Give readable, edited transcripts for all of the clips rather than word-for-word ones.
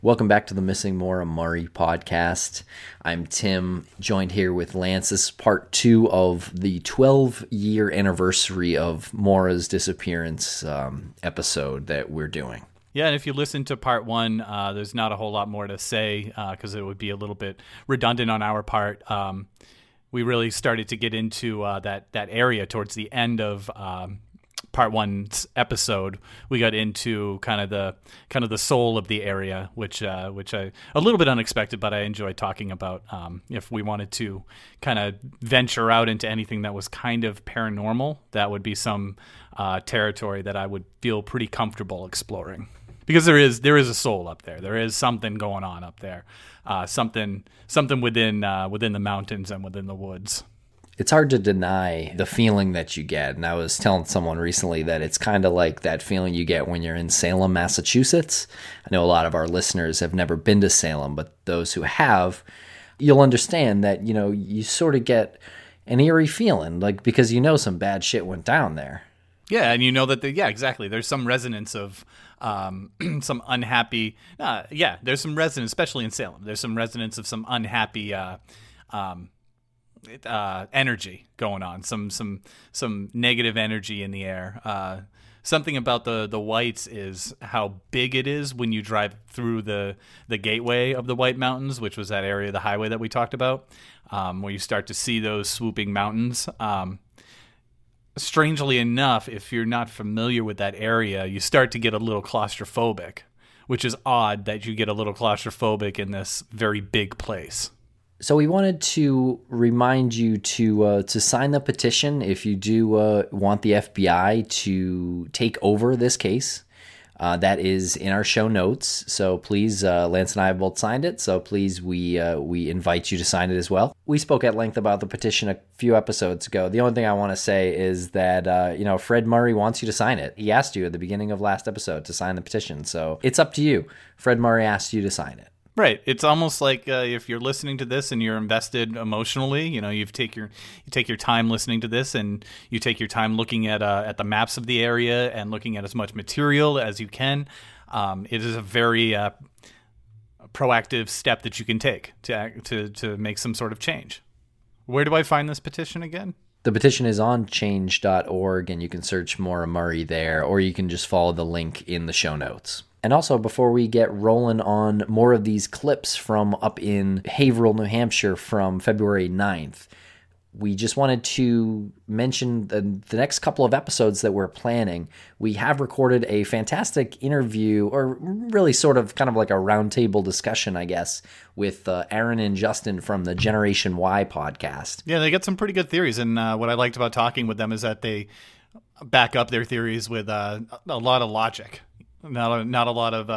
Welcome back to the Missing Maura Murray podcast. I'm Tim, joined here with Lance. This is part 2 of the 12-year anniversary of Maura's disappearance episode that we're doing. Yeah, and if you listen to part 1, there's not a whole lot more to say because it would be a little bit redundant on our part. We really started to get into that area towards the end of part 1's episode. We got into kind of the soul of the area, which I a little bit unexpected, but I enjoyed talking about. If we wanted to kind of venture out into anything that was kind of paranormal, that would be some territory that I would feel pretty comfortable exploring. Because there is a soul up there. There is something going on up there. Something within the mountains and within the woods. It's hard to deny the feeling that you get. And I was telling someone recently that it's kind of like that feeling you get when you're in Salem, Massachusetts. I know a lot of our listeners have never been to Salem, but those who have, you'll understand that, you sort of get an eerie feeling, like because some bad shit went down there. Yeah, and you know that, exactly. There's some resonance of some unhappy, there's some resonance, especially in Salem. There's some resonance of some unhappy energy going on, some negative energy in the air. Something about the Whites is how big it is when you drive through the gateway of the White Mountains, which was that area of the highway that we talked about, where you start to see those swooping mountains. Strangely enough, if you're not familiar with that area, you start to get a little claustrophobic, which is odd that you get a little claustrophobic in this very big place. So we wanted to remind you to sign the petition if you do want the FBI to take over this case. That is in our show notes. So please, Lance and I have both signed it. So please, we invite you to sign it as well. We spoke at length about the petition a few episodes ago. The only thing I want to say is that Fred Murray wants you to sign it. He asked you at the beginning of last episode to sign the petition. So it's up to you. Fred Murray asked you to sign it. Right. It's almost like if you're listening to this and you're invested emotionally, you take your time listening to this, and you take your time looking at the maps of the area and looking at as much material as you can. It is a very proactive step that you can take to make some sort of change. Where do I find this petition again? The petition is on change.org, and you can search Maura Murray there, or you can just follow the link in the show notes. And also, before we get rolling on more of these clips from up in Haverhill, New Hampshire from February 9th, we just wanted to mention the next couple of episodes that we're planning. We have recorded a fantastic interview, or really sort of kind of like a roundtable discussion, I guess, with Aaron and Justin from the Generation Y podcast. Yeah, they got some pretty good theories, and what I liked about talking with them is that they back up their theories with a lot of logic. Not a lot of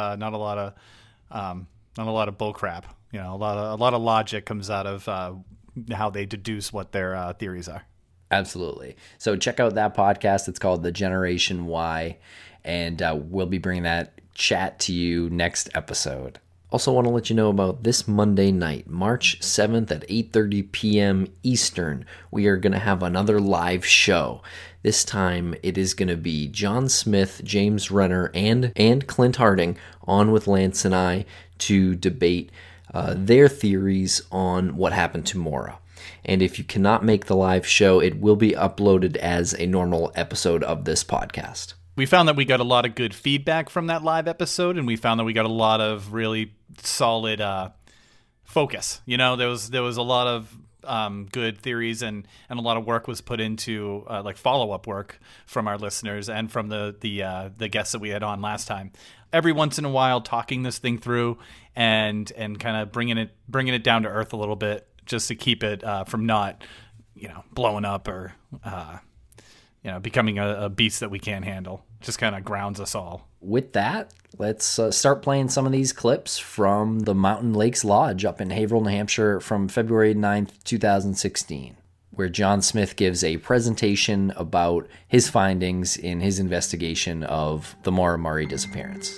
bull crap. A lot of logic comes out of how they deduce what their theories are. Absolutely. So check out that podcast. It's called The Generation Y, and we'll be bringing that chat to you next episode. Also want to let you know about this Monday night, March 7th at 8:30 p.m. Eastern. We are going to have another live show. This time it is going to be John Smith, James Renner, and Clint Harding on with Lance and I to debate their theories on what happened to Maura. And if you cannot make the live show, it will be uploaded as a normal episode of this podcast. We found that we got a lot of good feedback from that live episode, and we found that we got a lot of really solid focus. There was a lot of good theories, and a lot of work was put into like follow-up work from our listeners and from the guests that we had on last time. Every once in a while, talking this thing through and kind of bringing it down to earth a little bit, just to keep it from not blowing up or becoming a beast that we can't handle. Just kind of grounds us all. With that, let's start playing some of these clips from the Mountain Lakes Lodge up in Haverhill, New Hampshire from February 9th, 2016, where John Smith gives a presentation about his findings in his investigation of the Maura Murray disappearance.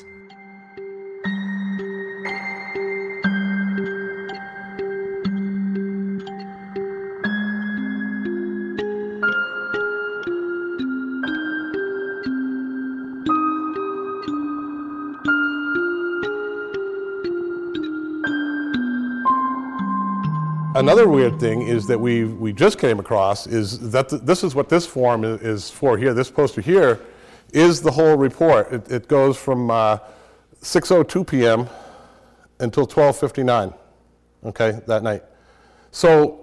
Another weird thing is that we just came across is that this is what this form is for here. This poster here is the whole report. It goes from 6:02 p.m. until 12:59, okay, that night. So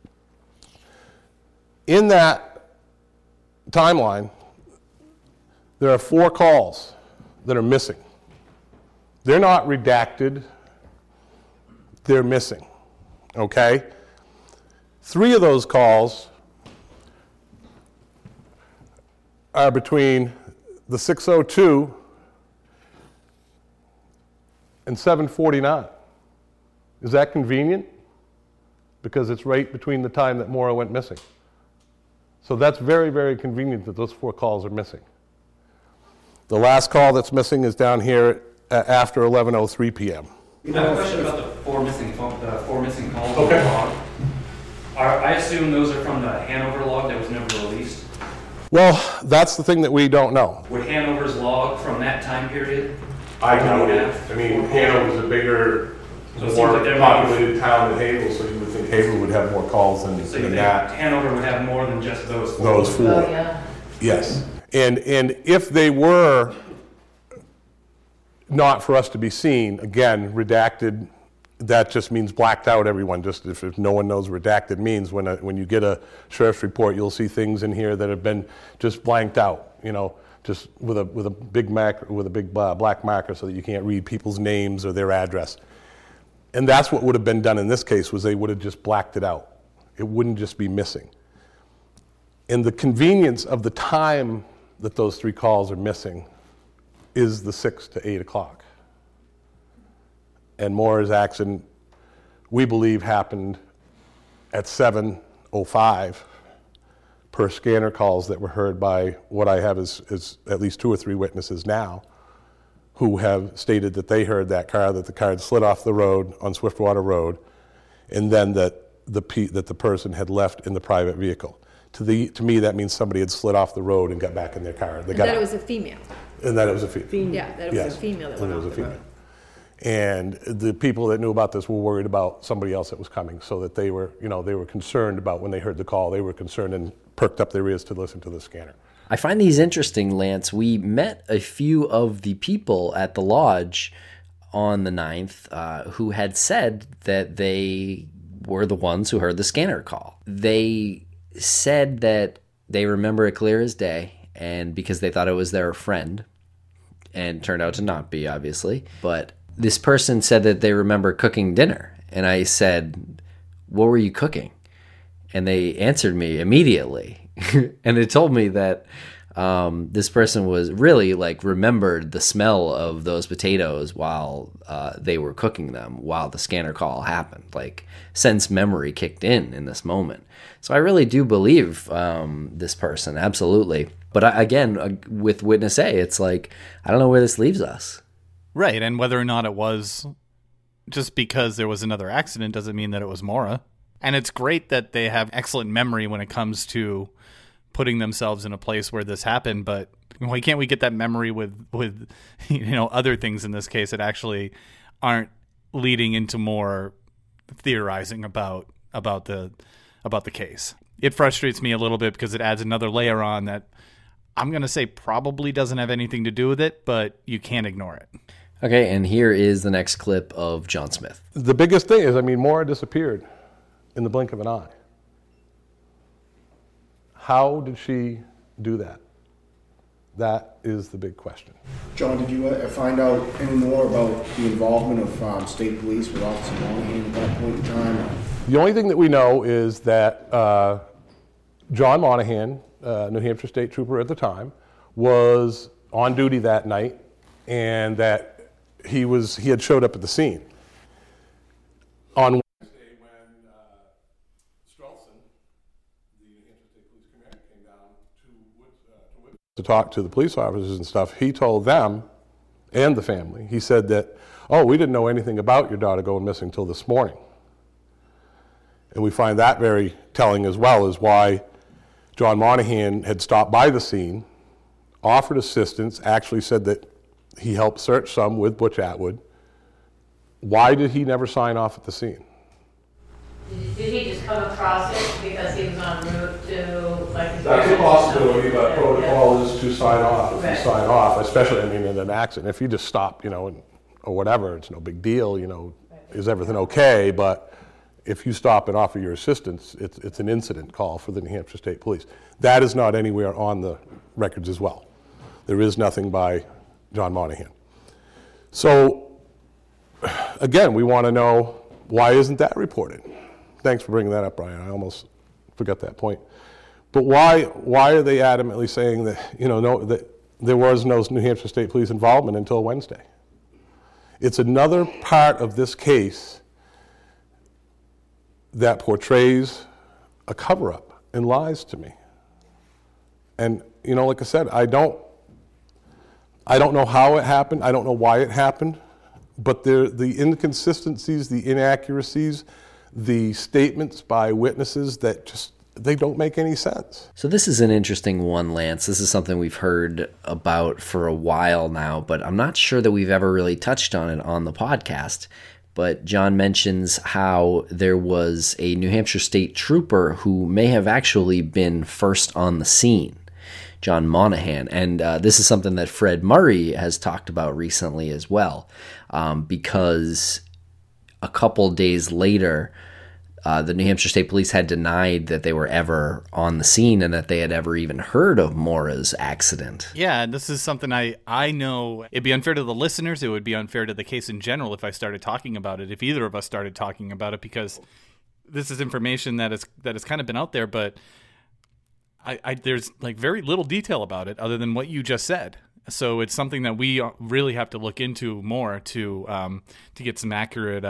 in that timeline, there are 4 calls that are missing. They're not redacted, they're missing, okay? 3 of those calls are between the 6:02 and 7:49. Is that convenient? Because it's right between the time that Maura went missing. So that's very, very convenient that those 4 calls are missing. The last call that's missing is down here after 11:03 p.m. I have a question about the 4 missing calls. Okay. In the log. I assume those are from the Hanover log that was never released. Well, that's the thing that we don't know. Would Hanover's log from that time period? I doubt it. I mean, Hanover's a bigger, So it seems more like there populated town than Haverhill, so you would think Haverhill would have more calls So you than think that. Hanover would have more than just those 4? Those 4. Oh, yeah. Yes. And if they were not for us to be seen, again, redacted, that just means blacked out, everyone. Just if no one knows what redacted means, when you get a sheriff's report, you'll see things in here that have been just blanked out, you know, just with a big black marker so that you can't read people's names or their address. And that's what would have been done in this case, was they would have just blacked it out. It wouldn't just be missing. And the convenience of the time that those 3 calls are missing is the 6 to 8 o'clock. And Maura's accident, we believe, happened at 7:05 per scanner calls that were heard by what I have is at least 2 or 3 witnesses now who have stated that they heard that the car had slid off the road on Swiftwater Road, and then that the person had left in the private vehicle. To me, that means somebody had slid off the road and got back in their car. They got That out. it was a female. And that it was a female. Yeah, that it was Yes. a female that And went it off was a the road. female. And the people that knew about this were worried about somebody else that was coming, so that they were concerned about when they heard the call. They were concerned and perked up their ears to listen to the scanner. I find these interesting, Lance. We met a few of the people at the lodge on the 9th who had said that they were the ones who heard the scanner call. They said that they remember it clear as day, and because they thought it was their friend, and turned out to not be, obviously. But this person said that they remember cooking dinner, and I said, "What were you cooking?" And they answered me immediately. And it told me that this person was really remembered the smell of those potatoes while they were cooking them, while the scanner call happened. Sense memory kicked in this moment. So I really do believe this person, absolutely. But again, with Witness A, it's I don't know where this leaves us. Right, and whether or not it was just because there was another accident doesn't mean that it was Maura. And it's great that they have excellent memory when it comes to putting themselves in a place where this happened, but why can't we get that memory with other things in this case that actually aren't leading into more theorizing about the case? It frustrates me a little bit because it adds another layer on that I'm going to say probably doesn't have anything to do with it, but you can't ignore it. Okay, and here is the next clip of John Smith. The biggest thing is, Maura disappeared in the blink of an eye. How did she do that? That is the big question. John, did you find out any more about the involvement of state police with Officer Monahan at that point in time? The only thing that we know is that John Monahan, New Hampshire State Trooper at the time, was on duty that night, and that he had showed up at the scene. On Wednesday, when Strelson, the New Hampshire State Police Commander, came down to talk to the police officers and stuff, he told them and the family, he said that, we didn't know anything about your daughter going missing until this morning. And we find that very telling as well, is why John Monahan had stopped by the scene, offered assistance, actually said that he helped search some with Butch Atwood. Why did he never sign off at the scene? Did Did he just come across it because he was en route to, like... That's a possibility, but protocol is to sign off. If Right. you sign off, especially, in an accident, if you just stop, or whatever, it's no big deal, is everything okay? But if you stop and offer your assistance, it's an incident call for the New Hampshire State Police. That is not anywhere on the records as well. There is nothing by John Monahan. So, again, we want to know, why isn't that reported? Thanks for bringing that up, Brian. I almost forgot that point. But why are they adamantly saying that, that there was no New Hampshire State Police involvement until Wednesday? It's another part of this case that portrays a cover-up and lies to me. And, like I said, I don't know how it happened. I don't know why it happened. But the inconsistencies, the inaccuracies, the statements by witnesses that just, they don't make any sense. So this is an interesting one, Lance. This is something we've heard about for a while now, but I'm not sure that we've ever really touched on it on the podcast. But John mentions how there was a New Hampshire State Trooper who may have actually been first on the scene, John Monahan. And this is something that Fred Murray has talked about recently as well, because a couple days later, the New Hampshire State Police had denied that they were ever on the scene and that they had ever even heard of Maura's accident. Yeah, this is something I know it'd be unfair to the listeners. It would be unfair to the case in general if I started talking about it, if either of us started talking about it, because this is information that has kind of been out there, but I there's like very little detail about it other than what you just said. So it's something that we really have to look into more to get some accurate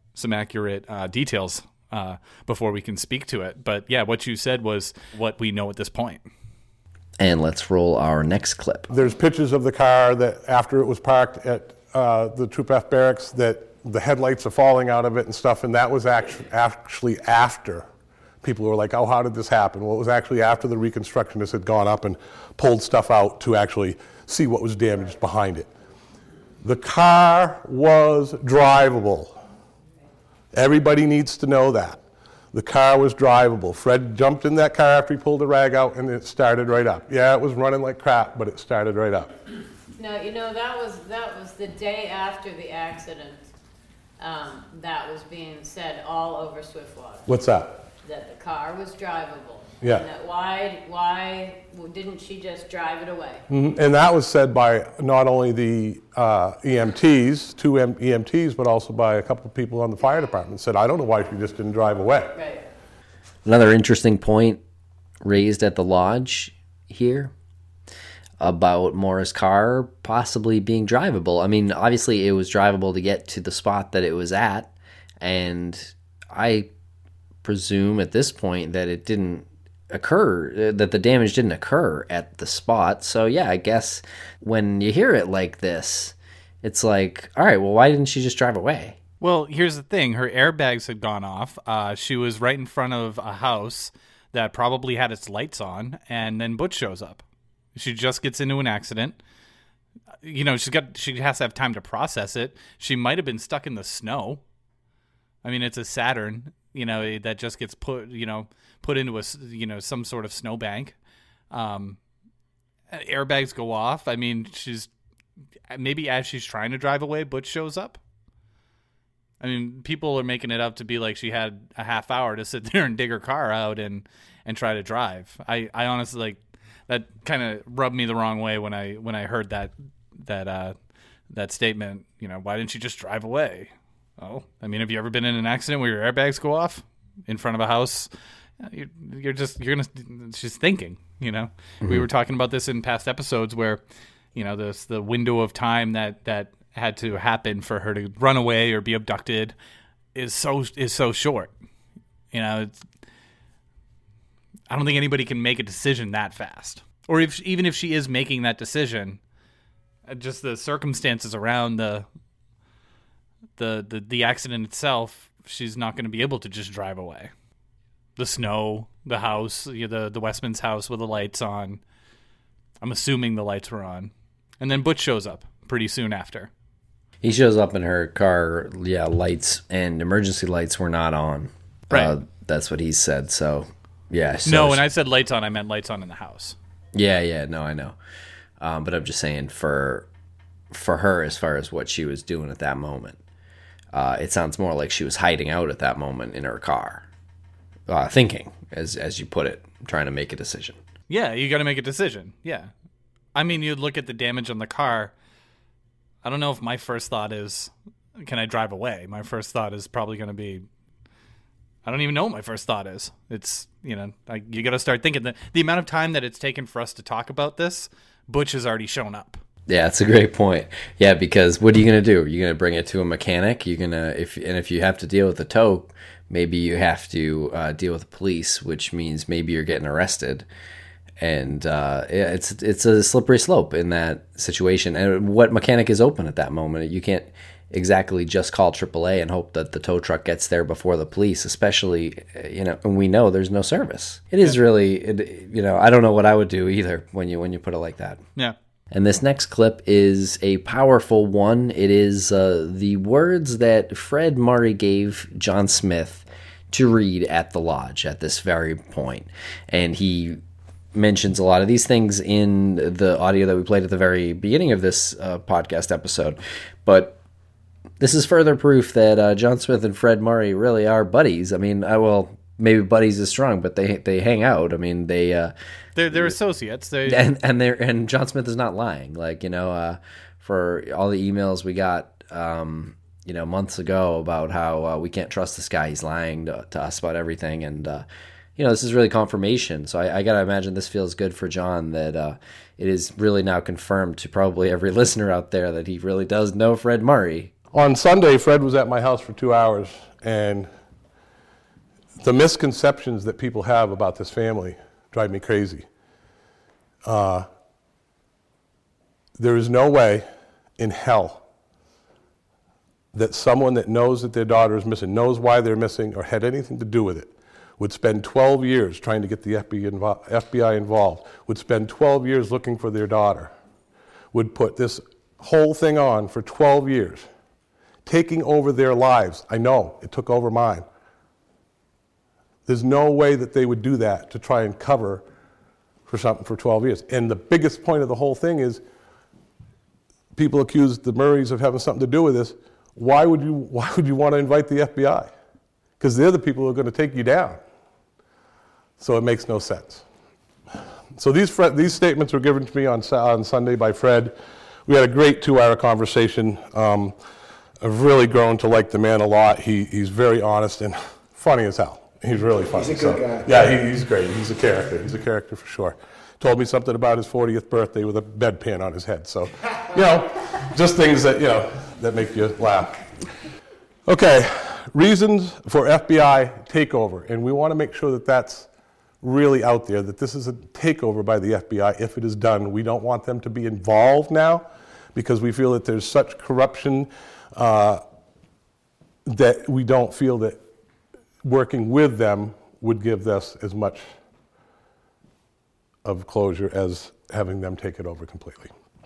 details before we can speak to it. But yeah, what you said was what we know at this point. And let's roll our next clip. There's pictures of the car that after it was parked at the Troop F barracks, that the headlights are falling out of it and stuff, and that was actually after. People were like, oh, how did this happen? Well, it was actually after the reconstructionists had gone up and pulled stuff out to actually see what was damaged behind it. The car was drivable. Everybody needs to know that. The car was drivable. Fred jumped in that car after he pulled the rag out, and it started right up. Yeah, it was running like crap, but it started right up. No, that was the day after the accident. That was being said all over Swiftwater. What's that? That the car was drivable. Yeah. And that why didn't she just drive it away? Mm-hmm. And that was said by not only the EMTs, two EMTs, but also by a couple of people on the fire department. Said, I don't know why she just didn't drive away. Right. Another interesting point raised at the lodge here about Maura's car possibly being drivable. I mean, obviously it was drivable to get to the spot that it was at, and I presume at this point that it didn't occur, that the damage didn't occur at the spot. So yeah, I guess when you hear it like this, it's like, all right, well, why didn't she just drive away? Well, here's the thing. Her airbags had gone off. She was right in front of a house that probably had its lights on, and then Butch shows up. She just gets into an accident. She has to have time to process it. She might have been stuck in the snow. I mean, it's a Saturn, that just gets put into a, some sort of snowbank. Airbags go off. I mean, maybe as she's trying to drive away, Butch shows up. I mean, people are making it up to be like she had a half hour to sit there and dig her car out and try to drive. I honestly, that kind of rubbed me the wrong way when I heard that statement. Why didn't you just drive away? Oh, I mean, have you ever been in an accident where your airbags go off in front of a house? She's thinking, Mm-hmm. We were talking about this in past episodes where, the window of time that had to happen for her to run away or be abducted is so short. I don't think anybody can make a decision that fast. Or even if she is making that decision, just the circumstances around the accident itself, she's not going to be able to just drive away. The snow, the house, the Westman's house with the lights on. I'm assuming the lights were on. And then Butch shows up pretty soon after. He shows up in her car, lights and emergency lights were not on. Right. That's what he said. So, yeah. So No, when I said lights on, I meant lights on in the house. Yeah. No, I know. But I'm just saying for her, as far as what she was doing at that moment, it sounds more like she was hiding out at that moment in her car, thinking, as you put it, trying to make a decision. Yeah, you got to make a decision. Yeah. I mean, you look at the damage on the car. I don't know if my first thought is, can I drive away? My first thought is probably going to be, I don't even know what my first thought is. It's, you got to start thinking that the amount of time that it's taken for us to talk about this, Butch has already shown up. Yeah, that's a great point. Yeah, because what are you going to do? You're going to bring it to a mechanic. You're going to, if you have to deal with the tow, maybe you have to deal with the police, which means maybe you're getting arrested. And it's a slippery slope in that situation. And what mechanic is open at that moment? You can't exactly just call AAA and hope that the tow truck gets there before the police, especially, and we know there's no service. It is really, I don't know what I would do either when you put it like that. Yeah. And this next clip is a powerful one. It is the words that Fred Murray gave John Smith to read at the lodge at this very point. And he mentions a lot of these things in the audio that we played at the very beginning of this podcast episode. But this is further proof that John Smith and Fred Murray really are buddies. I mean, maybe buddies is strong, but they hang out. I mean, they're associates. And John Smith is not lying. Like, for all the emails we got, months ago about how we can't trust this guy. He's lying to us about everything. And, this is really confirmation. So I got to imagine this feels good for John, that it is really now confirmed to probably every listener out there that he really does know Fred Murray. On Sunday, Fred was at my house for 2 hours, and the misconceptions that people have about this family drive me crazy. There is no way in hell that someone that knows that their daughter is missing, knows why they're missing, or had anything to do with it, would spend 12 years trying to get the FBI involved, would spend 12 years looking for their daughter, would put this whole thing on for 12 years, taking over their lives. I know, it took over mine. There's no way that they would do that to try and cover for something for 12 years. And the biggest point of the whole thing is, people accuse the Murrays of having something to do with this. Why would you want to invite the FBI? Because they're the people who are going to take you down. So it makes no sense. So these statements were given to me on Sunday by Fred. We had a great 2-hour conversation. I've really grown to like the man a lot. He's very honest and funny as hell. He's really funny. He's a good guy. Yeah, he's great. He's a character. He's a character for sure. Told me something about his 40th birthday with a bedpan on his head. So, just things that, that make you laugh. Okay, reasons for FBI takeover. And we want to make sure that that's really out there, that this is a takeover by the FBI if it is done. We don't want them to be involved now because we feel that there's such corruption that we don't feel that working with them would give us as much of closure as having them take it over completely.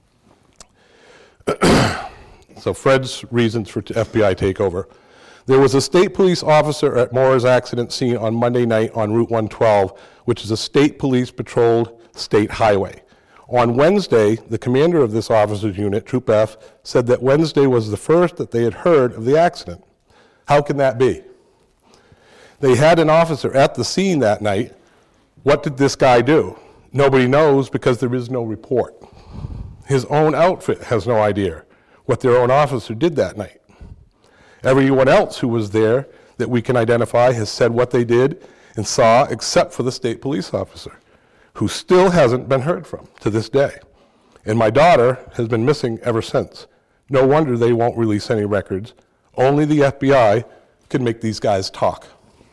So Fred's reasons for FBI takeover. There was a state police officer at Moore's accident scene on Monday night on Route 112, which is a state police patrolled state highway. On Wednesday, the commander of this officer's unit, Troop F, said that Wednesday was the first that they had heard of the accident. How can that be? They had an officer at the scene that night. What did this guy do? Nobody knows because there is no report. His own outfit has no idea what their own officer did that night. Everyone else who was there that we can identify has said what they did and saw, except for the state police officer, who still hasn't been heard from to this day. And my daughter has been missing ever since. No wonder they won't release any records. Only the FBI can make these guys talk.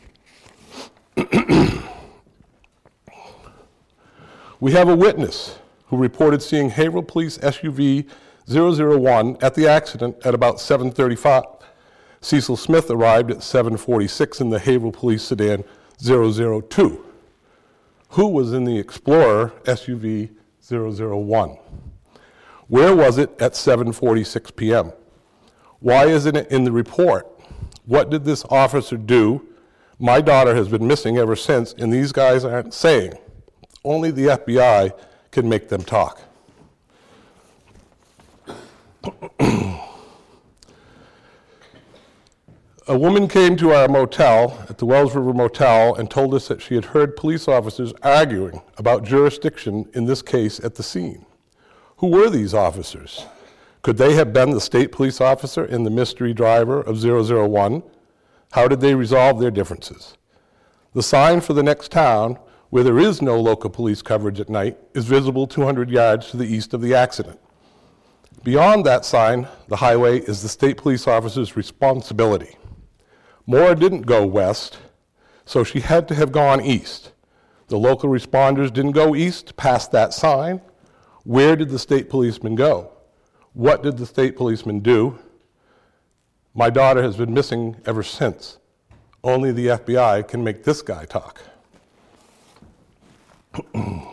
We have a witness who reported seeing Haverhill Police SUV 001 at the accident at about 7:35. Cecil Smith arrived at 7:46 in the Haverhill Police sedan 002. Who was in the Explorer SUV 001? Where was it at 7:46 p.m.? Why isn't it in the report? What did this officer do My daughter has been missing ever since, and these guys aren't saying. Only the FBI can make them talk. A woman came to our motel at the Wells River Motel and told us that she had heard police officers arguing about jurisdiction in this case at the scene. Who were these officers? Could they have been the state police officer and the mystery driver of 001? How did they resolve their differences? The sign for the next town, where there is no local police coverage at night, is visible 200 yards to the east of the accident. Beyond that sign, the highway is the state police officer's responsibility. Maura didn't go west, so she had to have gone east. The local responders didn't go east past that sign. Where did the state policeman go? What did the state policeman do? My daughter has been missing ever since. Only the FBI can make this guy talk. And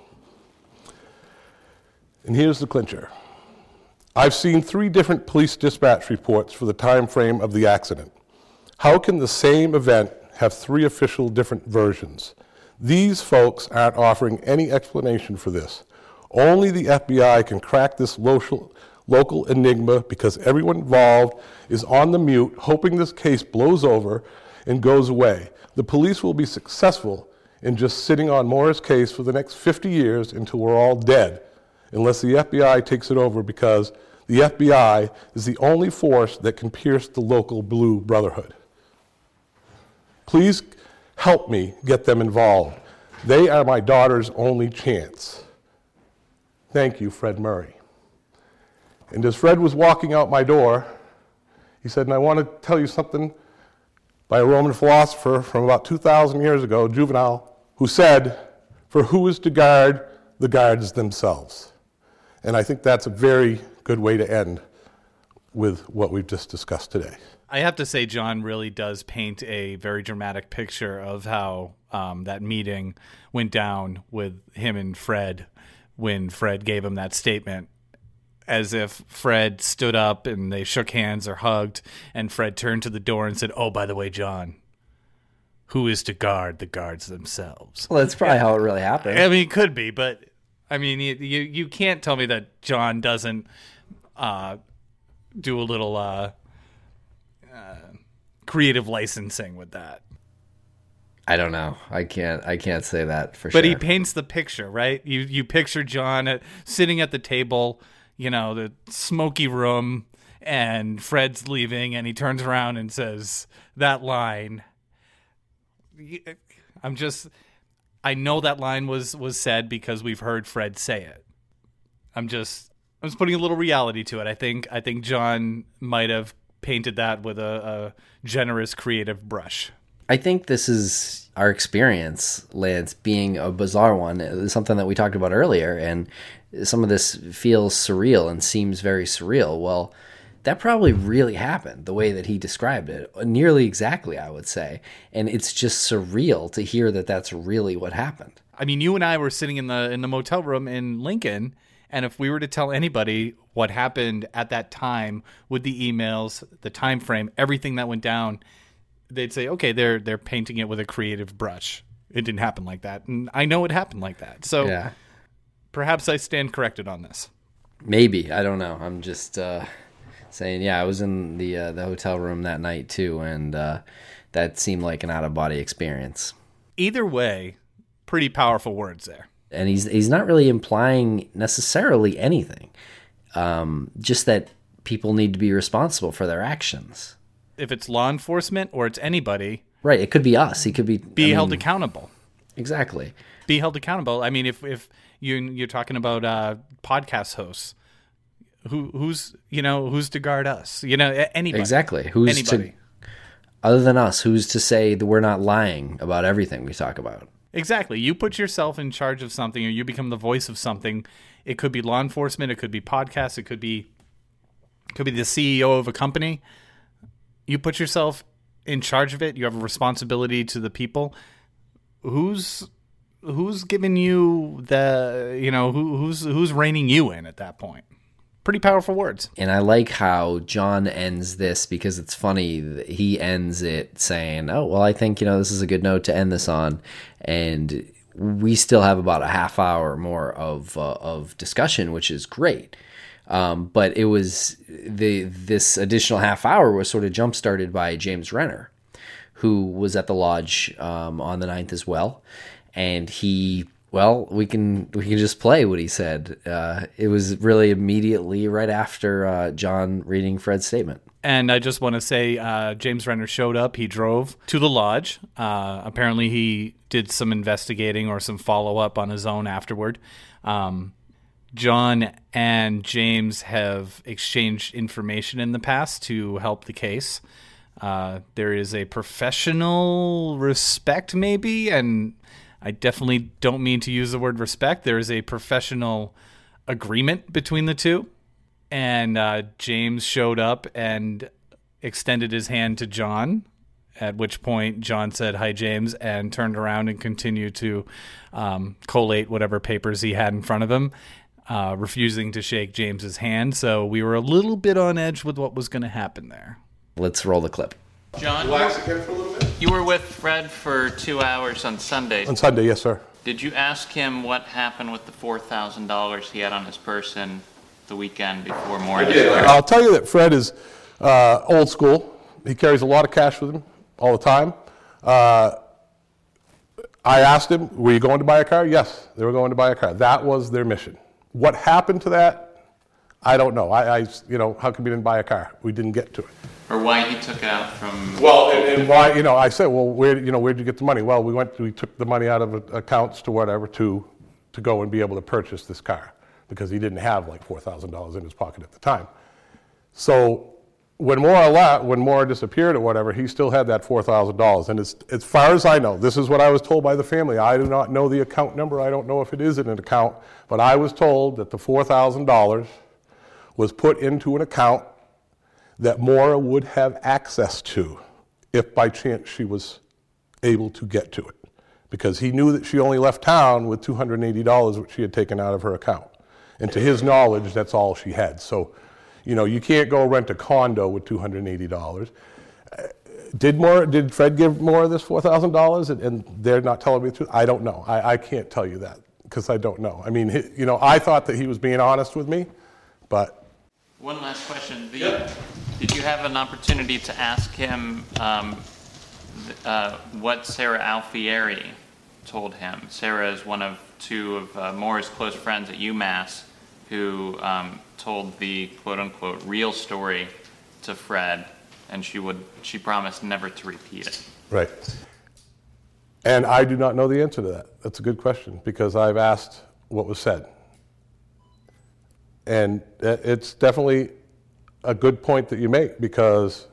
here's the clincher. I've seen 3 different police dispatch reports for the time frame of the accident. How can the same event have 3 official different versions? These folks aren't offering any explanation for this. Only the FBI can crack this local enigma because everyone involved is on the mute, hoping this case blows over and goes away. The police will be successful in just sitting on Maura's case for the next 50 years until we're all dead, unless the FBI takes it over, because the FBI is the only force that can pierce the local blue brotherhood. Please help me get them involved. They are my daughter's only chance. Thank you, Fred Murray. And as Fred was walking out my door, he said, and I want to tell you something by a Roman philosopher from about 2,000 years ago, Juvenal, who said, for who is to guard the guards themselves? And I think that's a very good way to end with what we've just discussed today. I have to say, John really does paint a very dramatic picture of how that meeting went down with him and Fred when Fred gave him that statement, as if Fred stood up and they shook hands or hugged, and Fred turned to the door and said, oh, by the way, John, who is to guard the guards themselves? Well, that's probably how it really happened. I mean, it could be, but I mean, you can't tell me that John doesn't do a little creative licensing with that. I don't know. I can't say that for sure. But he paints the picture, right? You picture John sitting at the table, the smoky room, and Fred's leaving, and he turns around and says that line. I know that line was said because we've heard Fred say it. I'm just putting a little reality to it. I think John might have painted that with a generous creative brush. I think this is our experience, Lance, being a bizarre one. It was something that we talked about earlier, and some of this feels surreal and seems very surreal. Well, that probably really happened the way that he described it, nearly exactly, I would say. And it's just surreal to hear that that's really what happened. I mean, you and I were sitting in the motel room in Lincoln, and if we were to tell anybody what happened at that time with the emails, the time frame, everything that went down, they'd say, okay, they're painting it with a creative brush. It didn't happen like that. And I know it happened like that. So yeah. Perhaps I stand corrected on this. Maybe. I don't know. I'm just saying, yeah, I was in the hotel room that night too, and that seemed like an out-of-body experience. Either way, pretty powerful words there. And he's not really implying necessarily anything. Just that people need to be responsible for their actions. If it's law enforcement or it's anybody. Right, it could be us. He could be held accountable. Exactly. Be held accountable. I mean, if you're talking about podcast hosts, who's to guard us? Anybody. Exactly. Anybody. Other than us, who's to say that we're not lying about everything we talk about? Exactly. You put yourself in charge of something, or you become the voice of something. It could be law enforcement. It could be podcasts. It could be the CEO of a company. You put yourself in charge of it. You have a responsibility to the people. Who's giving you who's reining you in at that point? pretty powerful words. And I like how John ends this, because it's funny. He ends it saying, oh, well, I think, this is a good note to end this on. And we still have about a half hour more of discussion, which is great. But it was this additional half hour was sort of jump started by James Renner, who was at the lodge on the 9th as well. And we can just play what he said. It was really immediately right after John reading Fred's statement. And I just want to say, James Renner showed up. He drove to the lodge. Apparently he did some investigating or some follow-up on his own afterward. John and James have exchanged information in the past to help the case. There is a professional respect, maybe, and I definitely don't mean to use the word respect. There is a professional agreement between the two. And James showed up and extended his hand to John, at which point John said, "Hi, James," and turned around and continued to collate whatever papers he had in front of him, refusing to shake James's hand. So we were a little bit on edge with what was going to happen there. Let's roll the clip. John, Relax again for a little bit. you were with Fred for 2 hours on Sunday. On Sunday, yes, sir. Did you ask him what happened with the $4,000 he had on his person the weekend before Morris? I'll tell you that Fred is old school. He carries a lot of cash with him all the time. I asked him, were you going to buy a car? Yes, they were going to buy a car. That was their mission. What happened to that, I don't know. How come you didn't buy a car? We didn't get to it. Or why he took it out from... Well, and why, I said, well, where'd you get the money? Well, we took the money out of accounts to whatever to go and be able to purchase this car, because he didn't have like $4,000 in his pocket at the time. So when Maura disappeared or whatever, he still had that $4,000. And as far as I know, this is what I was told by the family. I do not know the account number. I don't know if it is in an account, but I was told that the $4,000 was put into an account that Maura would have access to if by chance she was able to get to it, because he knew that she only left town with $280, which she had taken out of her account. And to his knowledge, that's all she had. So, you can't go rent a condo with $280. Did Fred give Maura this $4,000 and they're not telling me the truth? I don't know. I can't tell you that because I don't know. I mean, I thought that he was being honest with me, but... One last question. Did you have an opportunity to ask him what Sarah Alfieri told him? Sarah is one of two of Maura's close friends at UMass who told the quote-unquote real story to Fred, and she promised never to repeat it. Right. And I do not know the answer to that. That's a good question, because I've asked what was said. And it's definitely a good point that you make, because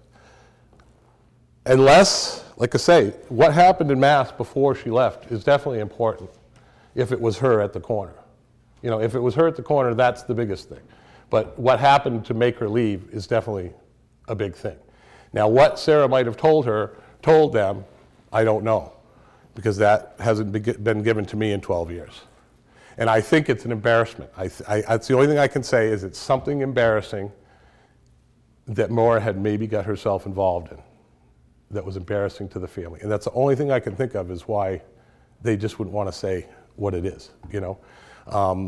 unless, like I say, what happened in Mass before she left is definitely important if it was her at the corner. If it was her at the corner, that's the biggest thing. But what happened to make her leave is definitely a big thing. Now, what Sarah might have told them, I don't know, because that hasn't been given to me in 12 years. And I think it's an embarrassment. That's the only thing I can say is it's something embarrassing that Maura had maybe got herself involved in that was embarrassing to the family. And that's the only thing I can think of is why they just wouldn't want to say what it is, Are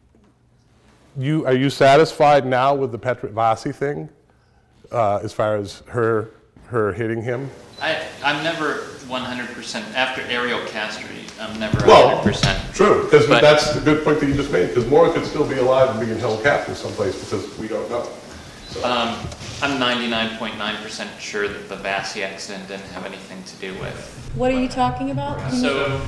you satisfied now with the Petrit Vasi thing as far as her hitting him? I'm never 100%. After Ariel Castry, I'm never 100%. True, because that's the good point that you just made, because Maura could still be alive and being held captive someplace because we don't know. So. I'm 99.9% sure that the Vasi accident didn't have anything to do with. What are you talking about? So,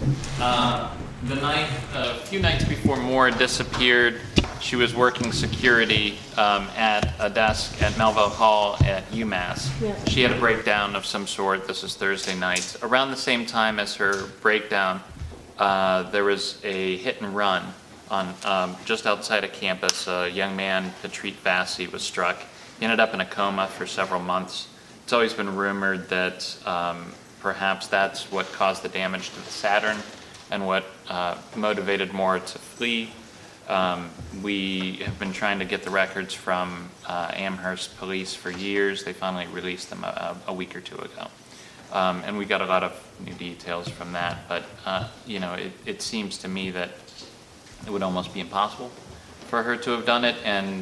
a few nights before Maura disappeared, she was working security at a desk at Melville Hall at UMass. Yeah. She had a breakdown of some sort. This was Thursday night. Around the same time as her breakdown, there was a hit and run on just outside of campus. A young man, Petrit Vasi, was struck. He ended up in a coma for several months. It's always been rumored that perhaps that's what caused the damage to the Saturn and what motivated Maura to flee. We have been trying to get the records from Amherst Police for years. They finally released them a week or two ago. And we got a lot of new details from that. But, it seems to me that it would almost be impossible for her to have done it. And,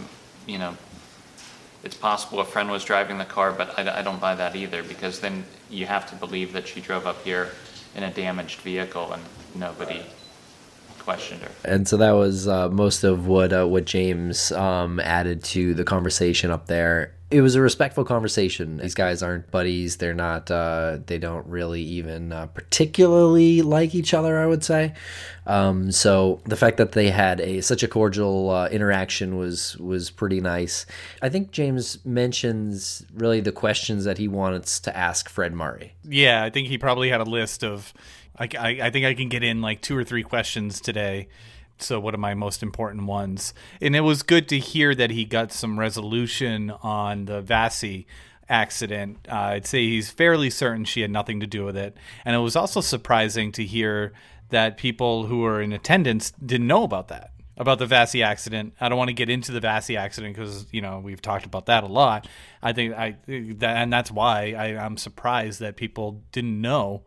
it's possible a friend was driving the car, but I don't buy that either, because then you have to believe that she drove up here in a damaged vehicle and nobody questioned her. And so that was most of what James added to the conversation up there. It was a respectful conversation. These guys aren't buddies. They're not, they don't really even particularly like each other, I would say. So the fact that they had such a cordial interaction was pretty nice. I think James mentions really the questions that he wants to ask Fred Murray. Yeah, I think he probably had a list of, I think I can get in like 2 or 3 questions today. So what are my most important ones? And it was good to hear that he got some resolution on the Vassy accident. I'd say he's fairly certain she had nothing to do with it. And it was also surprising to hear that people who were in attendance didn't know about that, about the Vassy accident. I don't want to get into the Vassy accident because, we've talked about that a lot. I think and that's why I'm surprised that people didn't know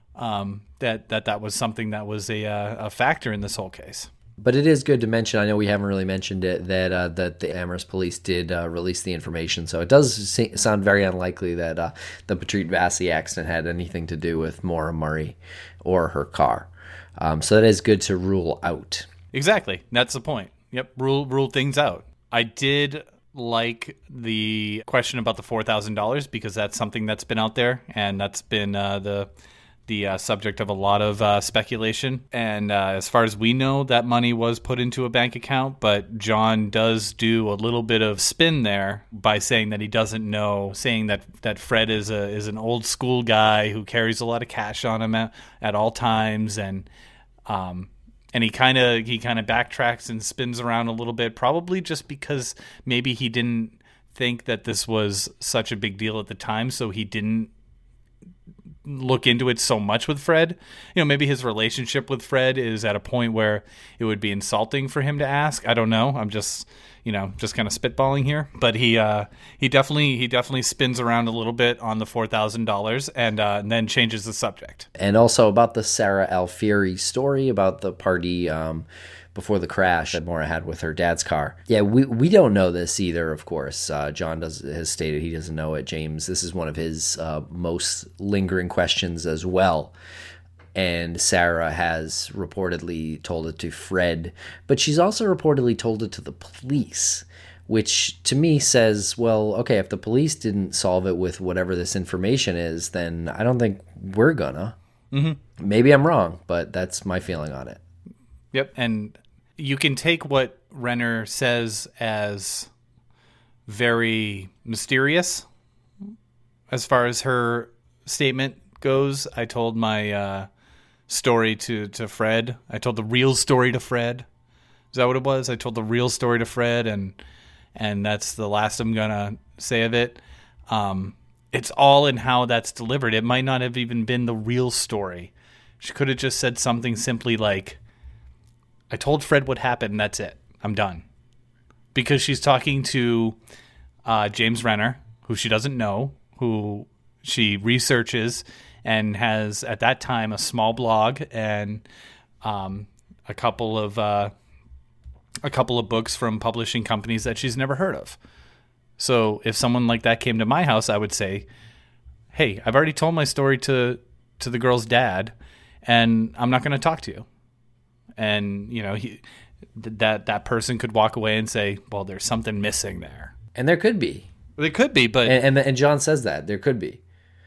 that was something that was a factor in this whole case. But it is good to mention, I know we haven't really mentioned it, that the Amherst police did release the information. So it does sound very unlikely that the Patrice Vassy accident had anything to do with Maura Murray or her car. So that is good to rule out. Exactly. That's the point. Yep. Rule things out. I did like the question about the $4,000 because that's something that's been out there, and that's been the subject of a lot of speculation. And as far as we know, that money was put into a bank account, but John does do a little bit of spin there by saying that he doesn't know, saying that Fred is an old school guy who carries a lot of cash on him at all times, and he kind of backtracks and spins around a little bit, probably just because maybe he didn't think that this was such a big deal at the time, so he didn't look into it so much with Fred. Maybe his relationship with Fred is at a point where it would be insulting for him to ask. I don't know. I'm just kind of spitballing here. But he definitely spins around a little bit on the $4,000 and then changes the subject. And also about the Sarah Alfieri story about the party before the crash that Maura had with her dad's car. Yeah, we don't know this either, of course. John has stated he doesn't know it. James, this is one of his most lingering questions as well. And Sarah has reportedly told it to Fred, but she's also reportedly told it to the police, which to me says, well, okay, if the police didn't solve it with whatever this information is, then I don't think we're gonna. Mm-hmm. Maybe I'm wrong, but that's my feeling on it. Yep, and you can take what Renner says as very mysterious as far as her statement goes. I told my story to Fred. I told the real story to Fred. Is that what it was? I told the real story to Fred, and that's the last I'm going to say of it. It's all in how that's delivered. It might not have even been the real story. She could have just said something simply like, I told Fred what happened, and that's it. I'm done. Because she's talking to James Renner, who she doesn't know, who she researches and has, at that time, a small blog and a couple of books from publishing companies that she's never heard of. So if someone like that came to my house, I would say, hey, I've already told my story to the girl's dad, and I'm not going to talk to you. And, that person could walk away and say, well, there's something missing there. And there could be. There could be, but... And John says that. There could be.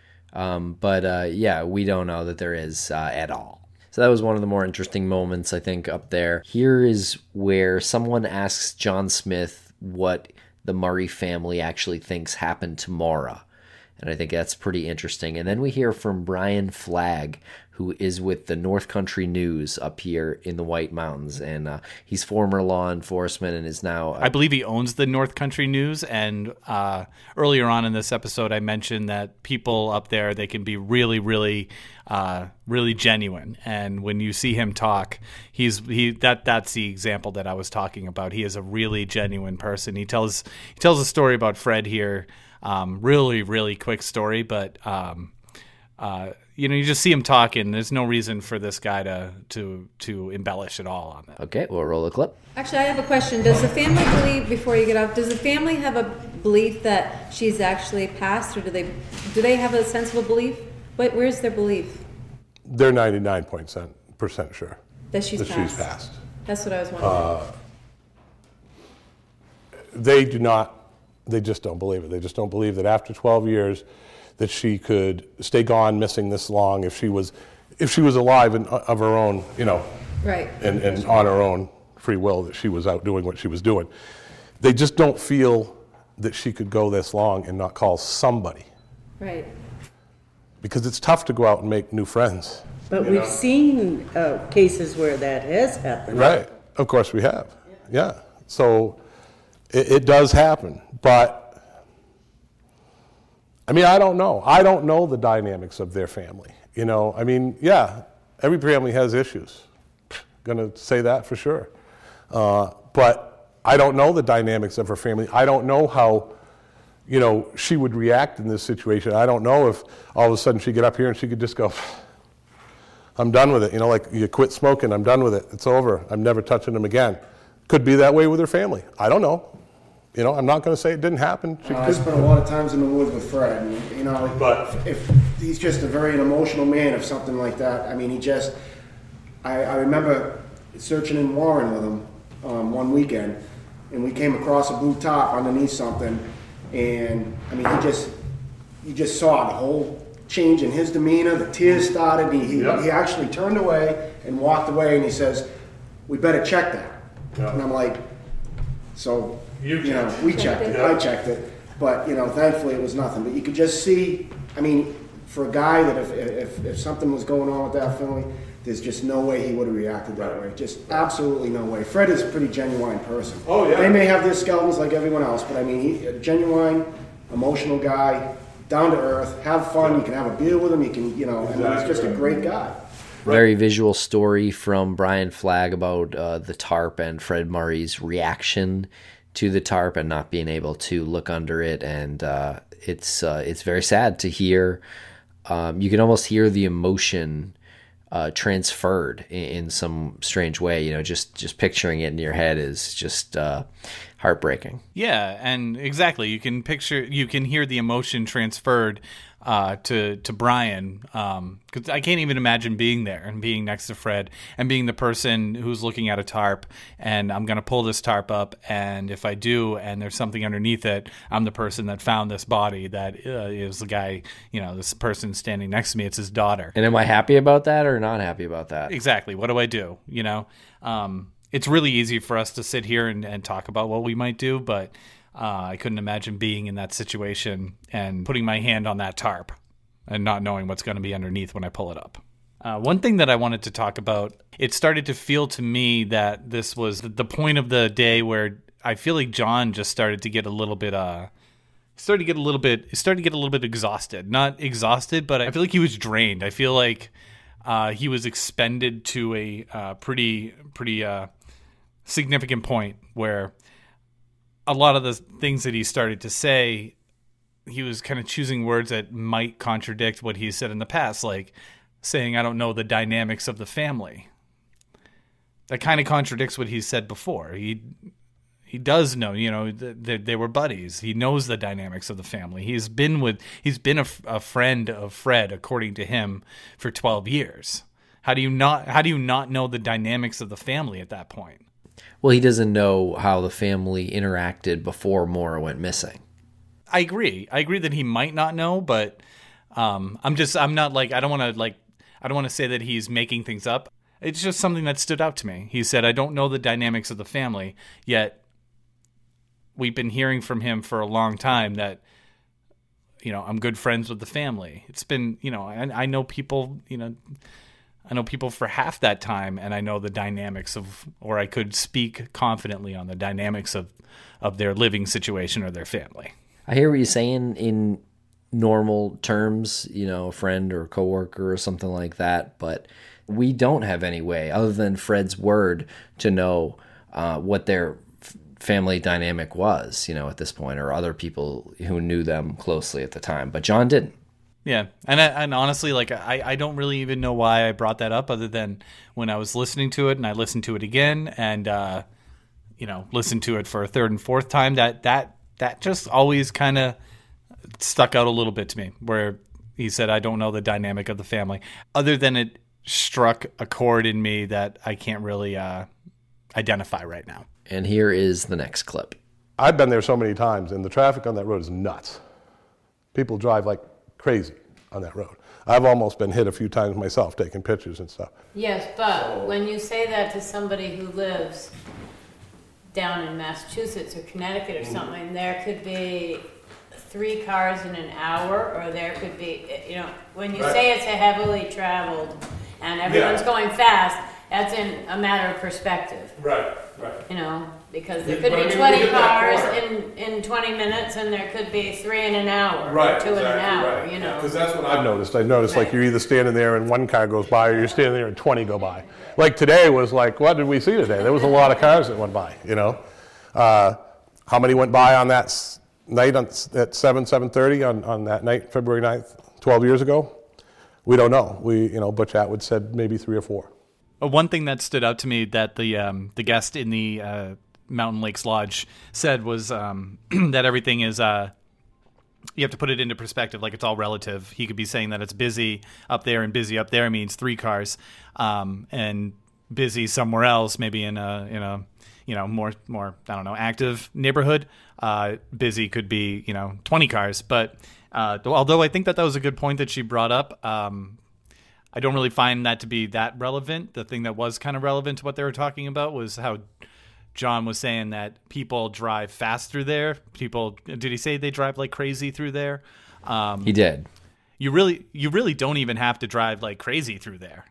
But we don't know that there is at all. So that was one of the more interesting moments, I think, up there. Here is where someone asks John Smith what the Murray family actually thinks happened to Maura. And I think that's pretty interesting. And then we hear from Brian Flagg, who is with the North Country News up here in the White Mountains. And he's former law enforcement and is now... I believe he owns the North Country News. And earlier on in this episode, I mentioned that people up there, they can be really, really, really genuine. And when you see him talk, that's the example that I was talking about. He is a really genuine person. He tells a story about Fred here. Really, really quick story, but you just see him talking. There's no reason for this guy to embellish at all on that. Okay, we'll roll a clip. Actually, I have a question. Does the family believe, before you get off, does the family have a belief that she's actually passed, or do they have a sense of a belief? Where's their belief? They're 99% sure That she's passed. That's what I was wondering. They do not. They just don't believe it. They just don't believe that after 12 years that she could stay gone missing this long if she was alive and of her own, right. and on her own free will, that she was out doing what she was doing. They just don't feel that she could go this long and not call somebody. Right. Because it's tough to go out and make new friends. But we've seen cases where that has happened. Right. Of course we have. Yeah. So it does happen. But, I mean, I don't know. I don't know the dynamics of their family. Every family has issues. Going to say that for sure. But I don't know the dynamics of her family. I don't know how, she would react in this situation. I don't know if all of a sudden she'd get up here and she could just go, I'm done with it. Like you quit smoking, I'm done with it. It's over. I'm never touching them again. Could be that way with her family. I don't know. I'm not going to say it didn't happen. I spent a lot of times in the woods with Fred, and, but if he's just a very emotional man, if something like that. I mean, I remember searching in Warren with him one weekend, and we came across a blue top underneath something, and I mean, you just saw the whole change in his demeanor. The tears started. He actually turned away and walked away, and he says, "We better check that." Yeah. And I'm like, so. We checked it. I checked it, but thankfully it was nothing. But you could just see. I mean, for a guy that if something was going on with that family, there's just no way he would have reacted that way. Just absolutely no way. Fred is a pretty genuine person. Oh yeah. They may have their skeletons like everyone else, but I mean, he's a genuine, emotional guy, down to earth. Have fun. You can have a beer with him. You can, exactly. He's just a great guy. Very visual story from Brian Flagg about the tarp and Fred Murray's reaction to the tarp and not being able to look under it, and it's very sad to hear. You can almost hear the emotion transferred in some strange way. Just picturing it in your head is just heartbreaking. Yeah, and exactly, you can hear the emotion transferred to Brian, because I can't even imagine being there and being next to Fred and being the person who's looking at a tarp, and I'm going to pull this tarp up, and if I do and there's something underneath it, I'm the person that found this body that is the guy, this person standing next to me, it's his daughter. And am I happy about that or not happy about that? Exactly. What do I do? It's really easy for us to sit here and talk about what we might do, but I couldn't imagine being in that situation and putting my hand on that tarp and not knowing what's going to be underneath when I pull it up. One thing that I wanted to talk about, it started to feel to me that this was the point of the day where I feel like John just started to get a little bit exhausted. Not exhausted, but I feel like he was drained. I feel like he was expended to a pretty significant point where a lot of the things that he started to say, he was kind of choosing words that might contradict what he said in the past, like saying, I don't know the dynamics of the family. That kind of contradicts what he said before. He does know, they were buddies. He knows the dynamics of the family. He's been a friend of Fred, according to him, for 12 years. How do you not know the dynamics of the family at that point? Well, he doesn't know how the family interacted before Maura went missing. I agree that he might not know, but I don't want to say that he's making things up. It's just something that stood out to me. He said, I don't know the dynamics of the family, yet we've been hearing from him for a long time that I'm good friends with the family. It's been, I know people, I know people for half that time, and I know the dynamics or I could speak confidently on the dynamics of their living situation or their family. I hear what you're saying in normal terms, a friend or coworker or something like that, but we don't have any way other than Fred's word to know what their family dynamic was, at this point, or other people who knew them closely at the time. But John didn't. Yeah, and honestly, I don't really even know why I brought that up, other than when I was listening to it, and I listened to it again, and listened to it for a third and fourth time. That just always kind of stuck out a little bit to me, where he said, "I don't know the dynamic of the family," other than it struck a chord in me that I can't really identify right now. And here is the next clip. I've been there so many times, and the traffic on that road is nuts. People drive like crazy on that road. I've almost been hit a few times myself taking pictures and stuff. Yes, but when you say that to somebody who lives down in Massachusetts or Connecticut or something, there could be 3 cars in an hour, or there could be, when you say it's a heavily traveled and everyone's going fast, that's in a matter of perspective. Right. Because there could be 20 cars in 20 minutes, and there could be 3 in an hour, or 2 in an hour, Because that's what I've noticed. I've noticed like you're either standing there and 1 car goes by, or you're standing there and 20 go by. Like today was like, what did we see today? There was a lot of cars that went by, How many went by on that night at 7:30 on that night, February 9th, 12 years ago? We don't know. Butch Atwood said maybe 3 or 4. One thing that stood out to me that the guest in the Mountain Lakes Lodge said was that everything is, you have to put it into perspective, like it's all relative. He could be saying that it's busy up there, and busy up there means 3 cars, and busy somewhere else, maybe in a more I don't know, active neighborhood. Busy could be 20 cars, but although I think that was a good point that she brought up. I don't really find that to be that relevant. The thing that was kind of relevant to what they were talking about was how John was saying that people drive fast through there. Did he say they drive like crazy through there? He did. You really don't even have to drive like crazy through there.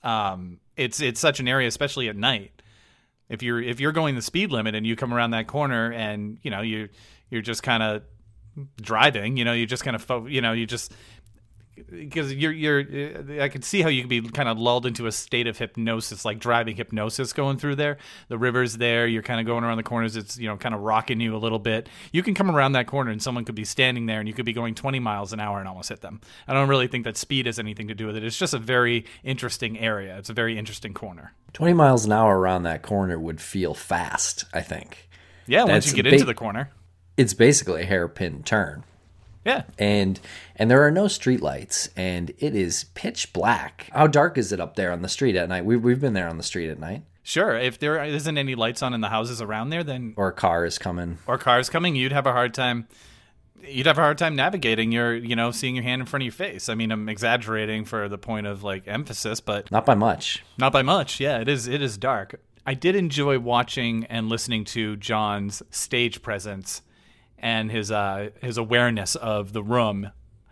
It's such an area, especially at night. If you're going the speed limit and you come around that corner and you're just kind of driving, you just kind of you just. Because I could see how you could be kind of lulled into a state of hypnosis, like driving hypnosis going through there. The river's there. You're kind of going around the corners. It's, kind of rocking you a little bit. You can come around that corner and someone could be standing there and you could be going 20 miles an hour and almost hit them. I don't really think that speed has anything to do with it. It's just a very interesting area. It's a very interesting corner. 20 miles an hour around that corner would feel fast, I think. Yeah, once you get into the corner. It's basically a hairpin turn. Yeah. And there are no street lights, and it is pitch black. How dark is it up there on the street at night? We've been there on the street at night. Sure. If there isn't any lights on in the houses around there, then or cars coming, you'd have a hard time. You'd have a hard time navigating seeing your hand in front of your face. I mean, I'm exaggerating for the point of like emphasis, but not by much. Not by much. Yeah, it is dark. I did enjoy watching and listening to John's stage presence and his awareness of the room.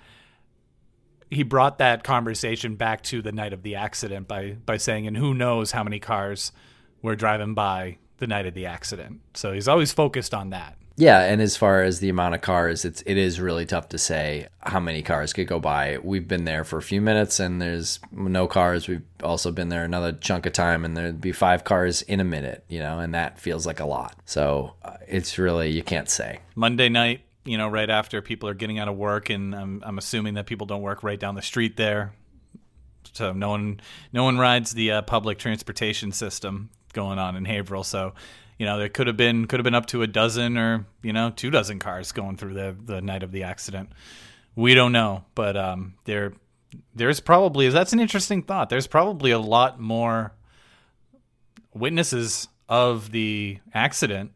He brought that conversation back to the night of the accident by saying, and who knows how many cars were driving by the night of the accident. So he's always focused on that. Yeah, and as far as the amount of cars, it is really tough to say how many cars could go by. We've been there for a few minutes, and there's no cars. We've also been there another chunk of time, and there'd be 5 cars in a minute, and that feels like a lot. So it's really, you can't say. Monday night, right after people are getting out of work, and I'm assuming that people don't work right down the street there. So no one rides the public transportation system going on in Haverhill. So there could have been up to a dozen or 2 dozen cars going through the night of the accident. We don't know, but there's probably, that's an interesting thought. There's probably a lot more witnesses of the accident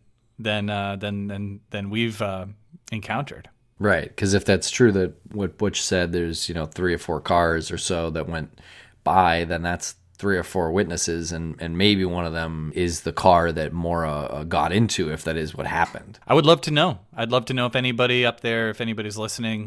than we've encountered. Right, because if that's true, that what Butch said, there's 3 or 4 cars or so that went by, then that's 3 or 4 witnesses, and maybe one of them is the car that Maura got into, if that is what happened. I would love to know. I'd love to know if anybody up there, if anybody's listening,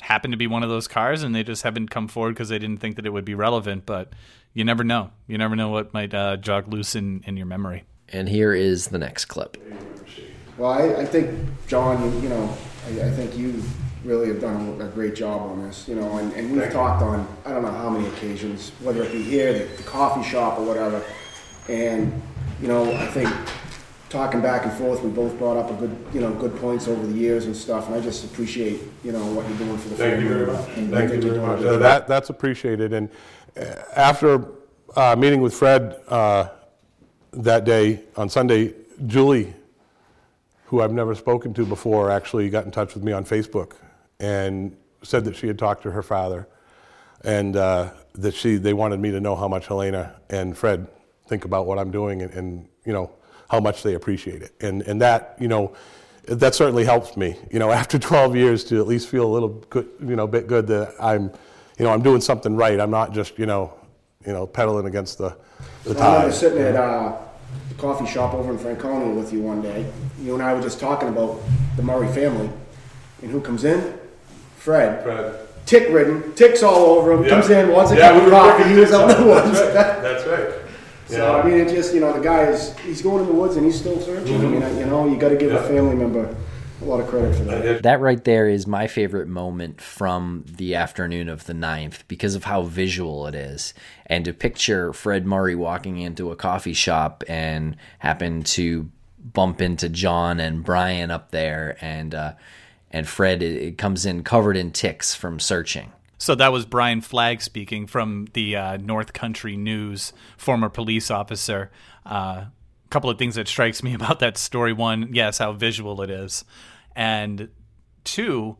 happened to be one of those cars, and they just haven't come forward because they didn't think that it would be relevant. But you never know. You never know what might jog loose in your memory. And here is the next clip. Well, I think, John, I think you really have done a great job on this, and we've talked on, I don't know how many occasions, whether it be here, the coffee shop or whatever, and, I think talking back and forth, we both brought up good points over the years and stuff, and I just appreciate, what you're doing for the family. Thank you very much. And Thank you very much. That's appreciated. And after meeting with Fred that day on Sunday, Julie, who I've never spoken to before, actually got in touch with me on Facebook and said that she had talked to her father, and that they wanted me to know how much Helena and Fred think about what I'm doing, and how much they appreciate it. And that, that certainly helps me, after 12 years to at least feel a little good, bit good that I'm doing something right. I'm not just, pedaling against the tide. I remember sitting at the coffee shop over in Franconia with you one day. You and I were just talking about the Murray family, and who comes in? Fred. Tick-ridden, ticks all over him, comes in, wants a cup of coffee, he was out in the woods. That's right. So, I mean, it just, the guy he's going in the woods and he's still searching. Mm-hmm. I mean, you got to give a family member a lot of credit for that. That right there is my favorite moment from the afternoon of the 9th because of how visual it is. And to picture Fred Murray walking into a coffee shop and happen to bump into John and Brian up there, and Fred it comes in covered in ticks from searching. So that was Brian Flagg speaking from the North Country News, former police officer. A couple of things that strikes me about that story. One, yes, how visual it is. And two,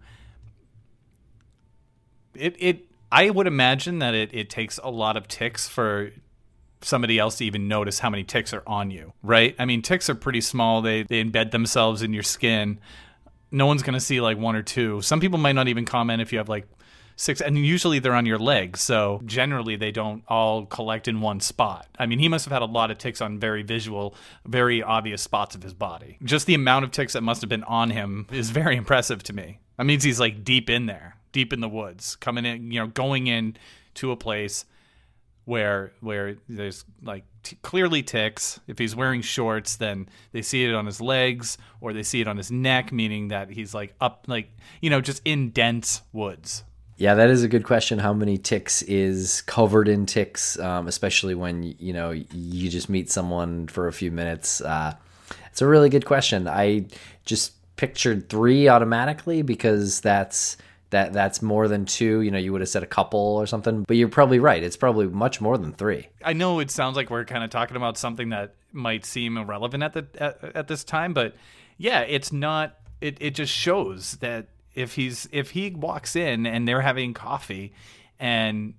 I would imagine that it takes a lot of ticks for somebody else to even notice how many ticks are on you, right? I mean, ticks are pretty small. They embed themselves in your skin. No one's going to see like one or two. Some people might not even comment if you have like 6, and usually they're on your legs, so generally they don't all collect in one spot. I mean, he must have had a lot of ticks on very visual, very obvious spots of his body. Just the amount of ticks that must have been on him is very impressive to me. That means he's like deep in there, deep in the woods, coming in, going in to a place where there's like clearly ticks. If he's wearing shorts, then they see it on his legs or they see it on his neck, meaning that he's like up, like, just in dense woods. Yeah, that is a good question. How many ticks is covered in ticks, especially when, you just meet someone for a few minutes? It's a really good question. I just pictured 3 automatically because that's more than 2. You would have said a couple or something, but you're probably right. It's probably much more than 3. I know it sounds like we're kind of talking about something that might seem irrelevant at this time, but yeah, it's not. It just shows that if he walks in and they're having coffee and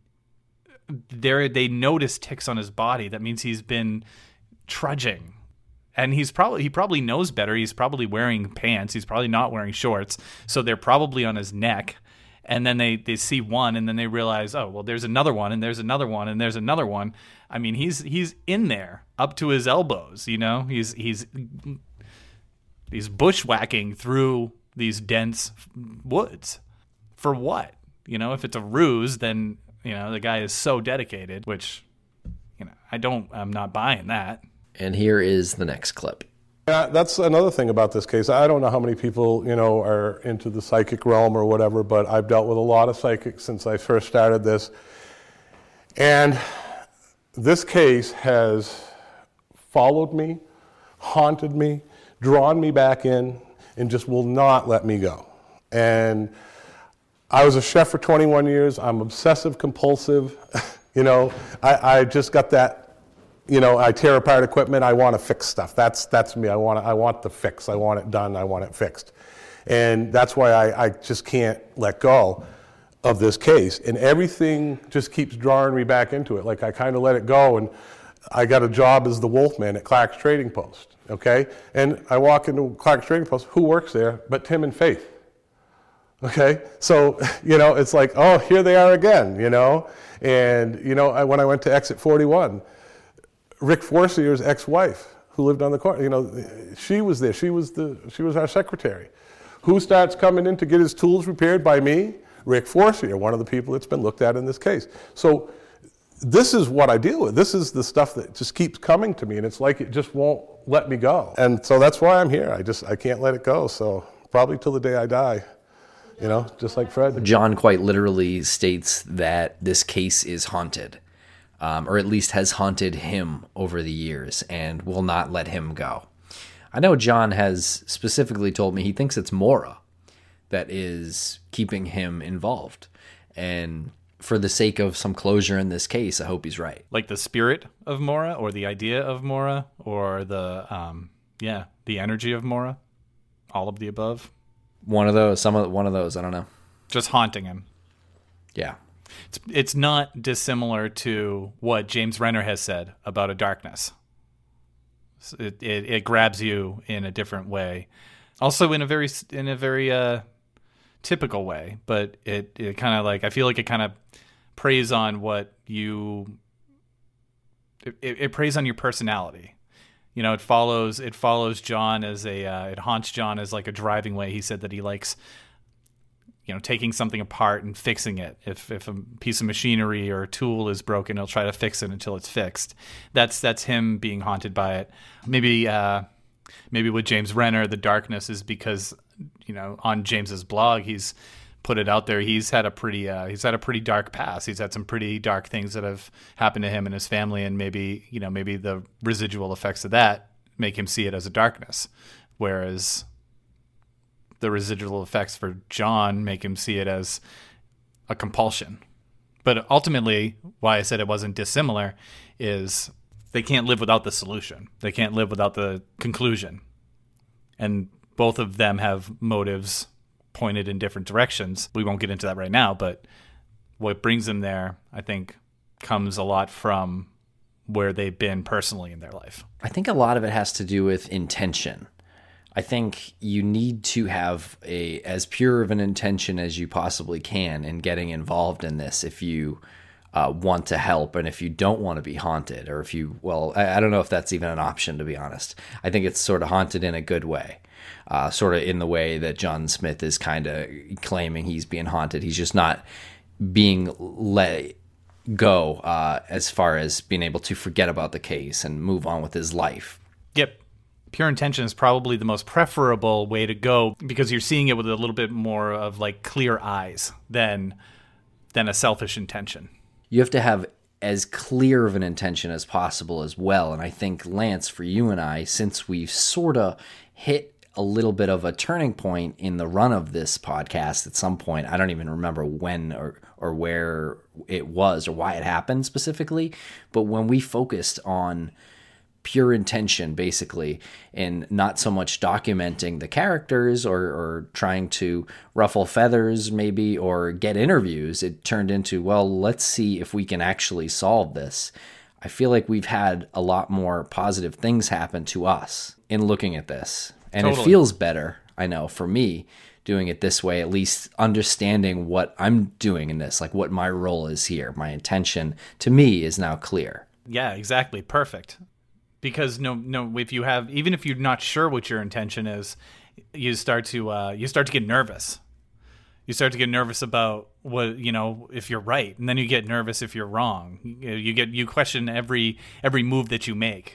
they notice ticks on his body, that means he's been trudging. And he probably knows better. He's probably wearing pants. He's probably not wearing shorts. So they're probably on his neck. And then they see one and then they realize, oh, well, there's another one and there's another one and there's another one. I mean, he's in there up to his elbows, He's bushwhacking through these dense woods. For what? If it's a ruse, then, the guy is so dedicated, which, I'm not buying that. And here is the next clip. Yeah, that's another thing about this case. I don't know how many people, are into the psychic realm or whatever, but I've dealt with a lot of psychics since I first started this. And this case has followed me, haunted me, drawn me back in, and just will not let me go. And I was a chef for 21 years. I'm obsessive compulsive. I just got that, I tear apart equipment. I want to fix stuff. That's me. I want the fix. I want it done. I want it fixed. And that's why I just can't let go of this case. And everything just keeps drawing me back into it. Like I kind of let it go, and I got a job as the Wolfman at Clark's Trading Post. Okay, and I walk into Clark's Trading Post. Who works there but Tim and Faith? Okay, so it's like, oh, here they are again. And when I went to Exit 41, Rick Forcier's ex-wife, who lived on the corner, she was there. She was our secretary. Who starts coming in to get his tools repaired by me? Rick Forcier, one of the people that's been looked at in this case. So this is what I deal with. This is the stuff that just keeps coming to me, and it's like it just won't let me go. And so that's why I'm here. I can't let it go. So probably till the day I die, just like Fred. John quite literally states that this case is haunted, or at least has haunted him over the years and will not let him go. I know John has specifically told me he thinks it's Maura that is keeping him involved. And for the sake of some closure in this case, I hope he's right. Like the spirit of Maura, or the idea of Maura, or the energy of Maura, all of the above. One of those, I don't know. Just haunting him. Yeah. It's not dissimilar to what James Renner has said about a darkness. It grabs you in a different way, also in a very typical way, but it kind of like, I feel like it kind of preys on what you, it preys on your personality. It follows John as it haunts John as like a driving way. He said that he likes, taking something apart and fixing it. If a piece of machinery or a tool is broken, he'll try to fix it until it's fixed. That's him being haunted by it. Maybe with James Renner, the darkness is because, on James's blog, he's put it out there. He's had a pretty dark past. He's had some pretty dark things that have happened to him and his family, and maybe the residual effects of that make him see it as a darkness, whereas the residual effects for John make him see it as a compulsion. But ultimately, why I said it wasn't dissimilar is they can't live without the solution. They can't live without the conclusion. And both of them have motives pointed in different directions. We won't get into that right now, but what brings them there, I think, comes a lot from where they've been personally in their life. I think a lot of it has to do with intention. I think you need to have as pure of an intention as you possibly can in getting involved in this if you want to help, and if you don't want to be haunted, or if you, I don't know if that's even an option, to be honest. I think it's sort of haunted in a good way, sort of in the way that John Smith is kind of claiming he's being haunted. He's just not being let go as far as being able to forget about the case and move on with his life. Yep. Pure intention is probably the most preferable way to go, because you're seeing it with a little bit more of like clear eyes than a selfish intention. You have to have as clear of an intention as possible as well. And I think, Lance, for you and I, since we've sort of hit a little bit of a turning point in the run of this podcast at some point, I don't even remember when or where it was or why it happened specifically, but when we focused on pure intention, basically, and not so much documenting the characters or trying to ruffle feathers maybe or get interviews, it turned into, well, let's see if we can actually solve this. I feel like we've had a lot more positive things happen to us in looking at this. And Totally. It feels better, I know, for me, doing it this way, at least understanding what I'm doing in this, like what my role is here. My intention, to me, is now clear. Yeah, exactly. Perfect. Because if you have, even if you're not sure what your intention is, you start to get nervous. You start to get nervous about what, if you're right, and then you get nervous if you're wrong. You question every move that you make.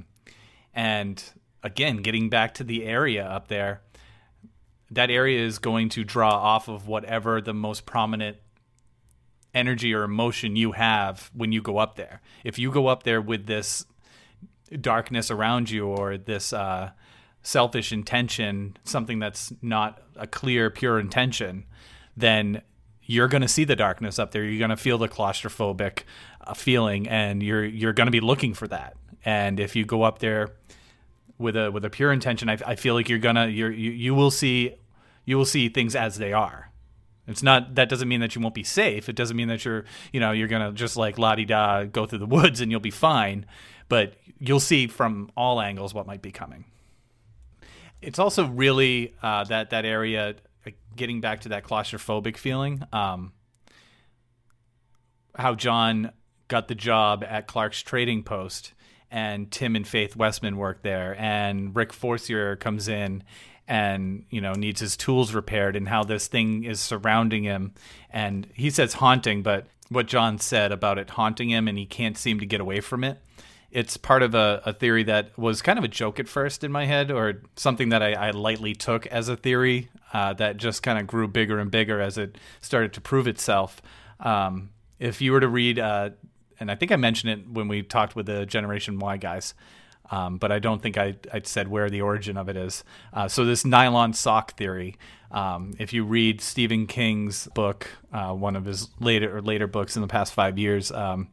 And again, getting back to the area up there, that area is going to draw off of whatever the most prominent energy or emotion you have when you go up there. If you go up there with this darkness around you, or this selfish intention, something that's not a clear, pure intention, then you're going to see the darkness up there. You're going to feel the claustrophobic feeling, and you're going to be looking for that. And if you go up there with a pure intention, I feel like you will see things as they are. It's not, that doesn't mean that you won't be safe. It doesn't mean that you're going to just like la-di-da go through the woods and you'll be fine. But you'll see from all angles what might be coming. It's also really that area, getting back to that claustrophobic feeling, how John got the job at Clark's Trading Post, and Tim and Faith Westman work there, and Rick Forcier comes in, and, needs his tools repaired, and how this thing is surrounding him. And he says haunting, but what John said about it haunting him and he can't seem to get away from it, it's part of a theory that was kind of a joke at first in my head, or something that I lightly took as a theory that just kind of grew bigger and bigger as it started to prove itself. If you were to read, and I think I mentioned it when we talked with the Generation Y guys, but I don't think I said where the origin of it is. So this nylon sock theory, if you read Stephen King's book, one of his later books in the past 5 years,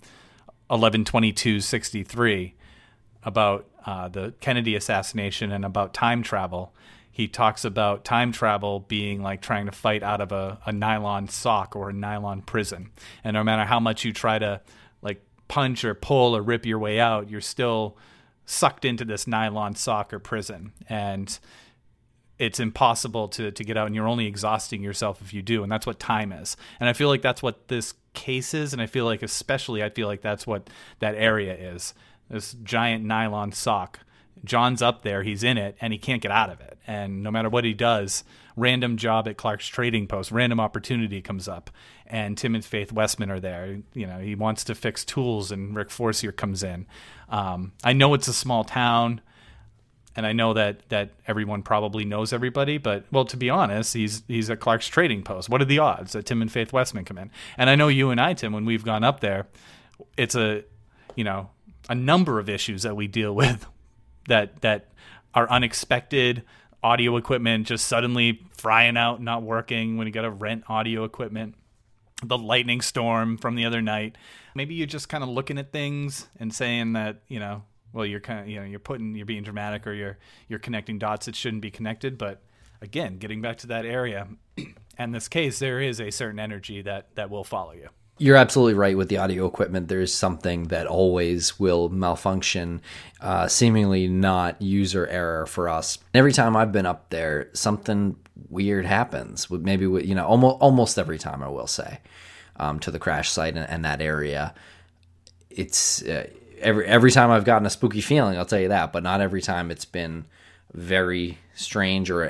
11/22/63, about the Kennedy assassination and about time travel, he talks about time travel being like trying to fight out of a nylon sock or a nylon prison. And no matter how much you try to like punch or pull or rip your way out, you're still sucked into this nylon sock or prison. And it's impossible to get out, and you're only exhausting yourself if you do. And that's what time is. And I feel like that's what this case is. And I feel like that's what that area is. This giant nylon sock. John's up there, he's in it, and he can't get out of it. And no matter what he does, random job at Clark's Trading Post, random opportunity comes up, and Tim and Faith Westman are there. He wants to fix tools, and Rick Forcier comes in. I know it's a small town, and I know that everyone probably knows everybody, but, well, to be honest, he's at Clark's Trading Post. What are the odds that Tim and Faith Westman come in? And I know you and I, Tim, when we've gone up there, it's a number of issues that we deal with that are unexpected. Audio equipment just suddenly frying out, not working when you got to rent audio equipment. The lightning storm from the other night. Maybe you're just kind of looking at things and saying that, you're kind of, you're being dramatic, or you're connecting dots that shouldn't be connected. But again, getting back to that area and this case, there is a certain energy that will follow you. You're absolutely right with the audio equipment. There's something that always will malfunction, seemingly not user error for us. Every time I've been up there, something weird happens. Maybe almost every time, I will say, to the crash site and that area. It's every time I've gotten a spooky feeling, I'll tell you that. But not every time it's been very strange or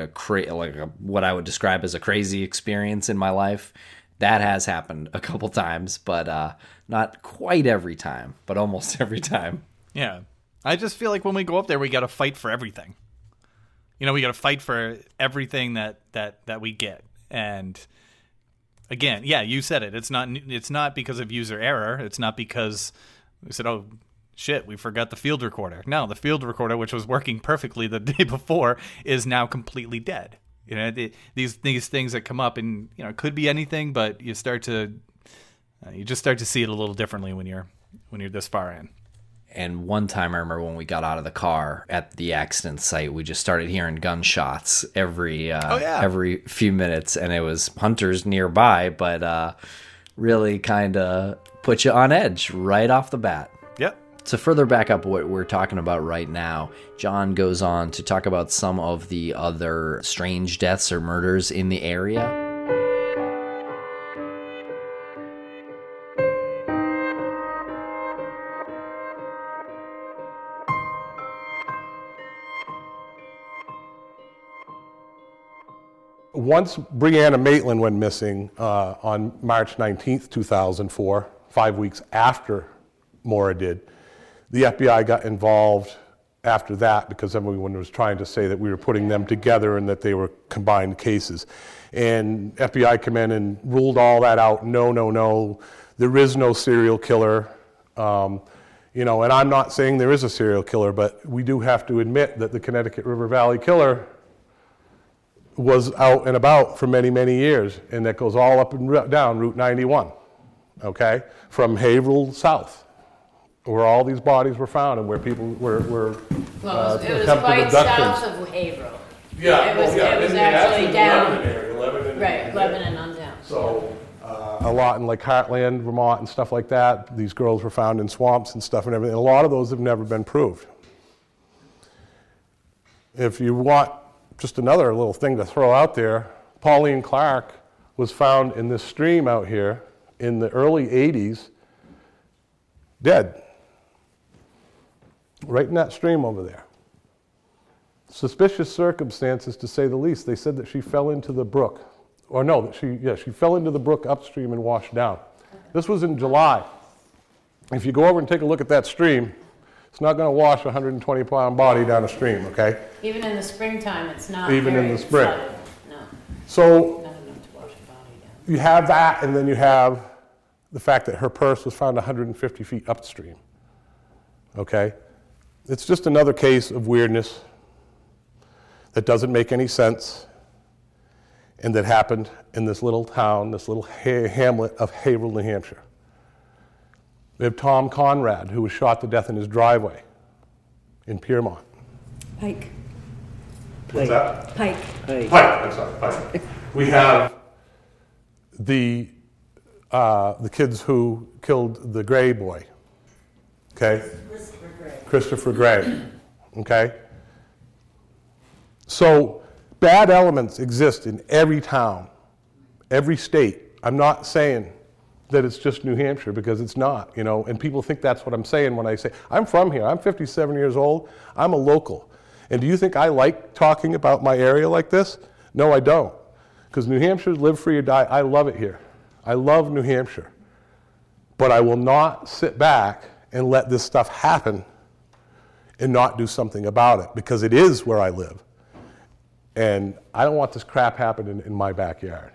what I would describe as a crazy experience in my life. That has happened a couple times, but not quite every time, but almost every time. Yeah. I just feel like when we go up there, we got to fight for everything. We got to fight for everything that we get. And again, yeah, you said it. It's not because of user error. It's not because we said, oh, shit, we forgot the field recorder. No, the field recorder, which was working perfectly the day before, is now completely dead. These things that come up, and it could be anything, but you just start to see it a little differently when you're this far in. And one time I remember when we got out of the car at the accident site, we just started hearing gunshots every few minutes, and it was hunters nearby, but really kind of put you on edge right off the bat. Yep. To further back up what we're talking about right now, John goes on to talk about some of the other strange deaths or murders in the area. Once Brianna Maitland went missing on March 19th, 2004, 5 weeks after Maura did, the FBI got involved after that because everyone was trying to say that we were putting them together and that they were combined cases. And FBI came in and ruled all that out. No, there is no serial killer. And I'm not saying there is a serial killer, but we do have to admit that the Connecticut River Valley Killer was out and about for many, many years, and that goes all up and down Route 91, okay, from Haverhill south, where all these bodies were found and where people were well, it was attempted quite abductions. south of Haverhill. Yeah, it was actually down. Lebanon on down. So a lot in like Heartland, Vermont, and stuff like that. These girls were found in swamps and stuff and everything. A lot of those have never been proved. If you want just another little thing to throw out there, Pauline Clark was found in this stream out here in the early 80s, dead. Right in that stream over there. Suspicious circumstances, to say the least. They said that she fell into the brook. Or no, that she fell into the brook upstream and washed down. This was in July. If you go over and take a look at that stream, it's not going to wash a 120-pound body down a stream, okay? Even in the springtime, it's not. Even in very the spring. flooded. No, So not enough to wash a body down. you have that, and then you have the fact that her purse was found 150 feet upstream, okay? It's just another case of weirdness that doesn't make any sense, and that happened in this little town, this little hamlet of Haverhill, New Hampshire. We have Tom Conrad, who was shot to death in his driveway in Piermont. Pike. What's that? Pike. Pike, I'm sorry, Pike. We have the kids who killed the Gray boy, okay? Christopher Gray, okay? So bad elements exist in every town, every state. I'm not saying that it's just New Hampshire, because it's not, you know, and people think that's what I'm saying when I say, I'm from here, I'm 57 years old, I'm a local. And do you think I like talking about my area like this? No, I don't. Because New Hampshire, live free or die, I love it here. I love New Hampshire. But I will not sit back and let this stuff happen and not do something about it, because it is where I live. And I don't want this crap happening in my backyard.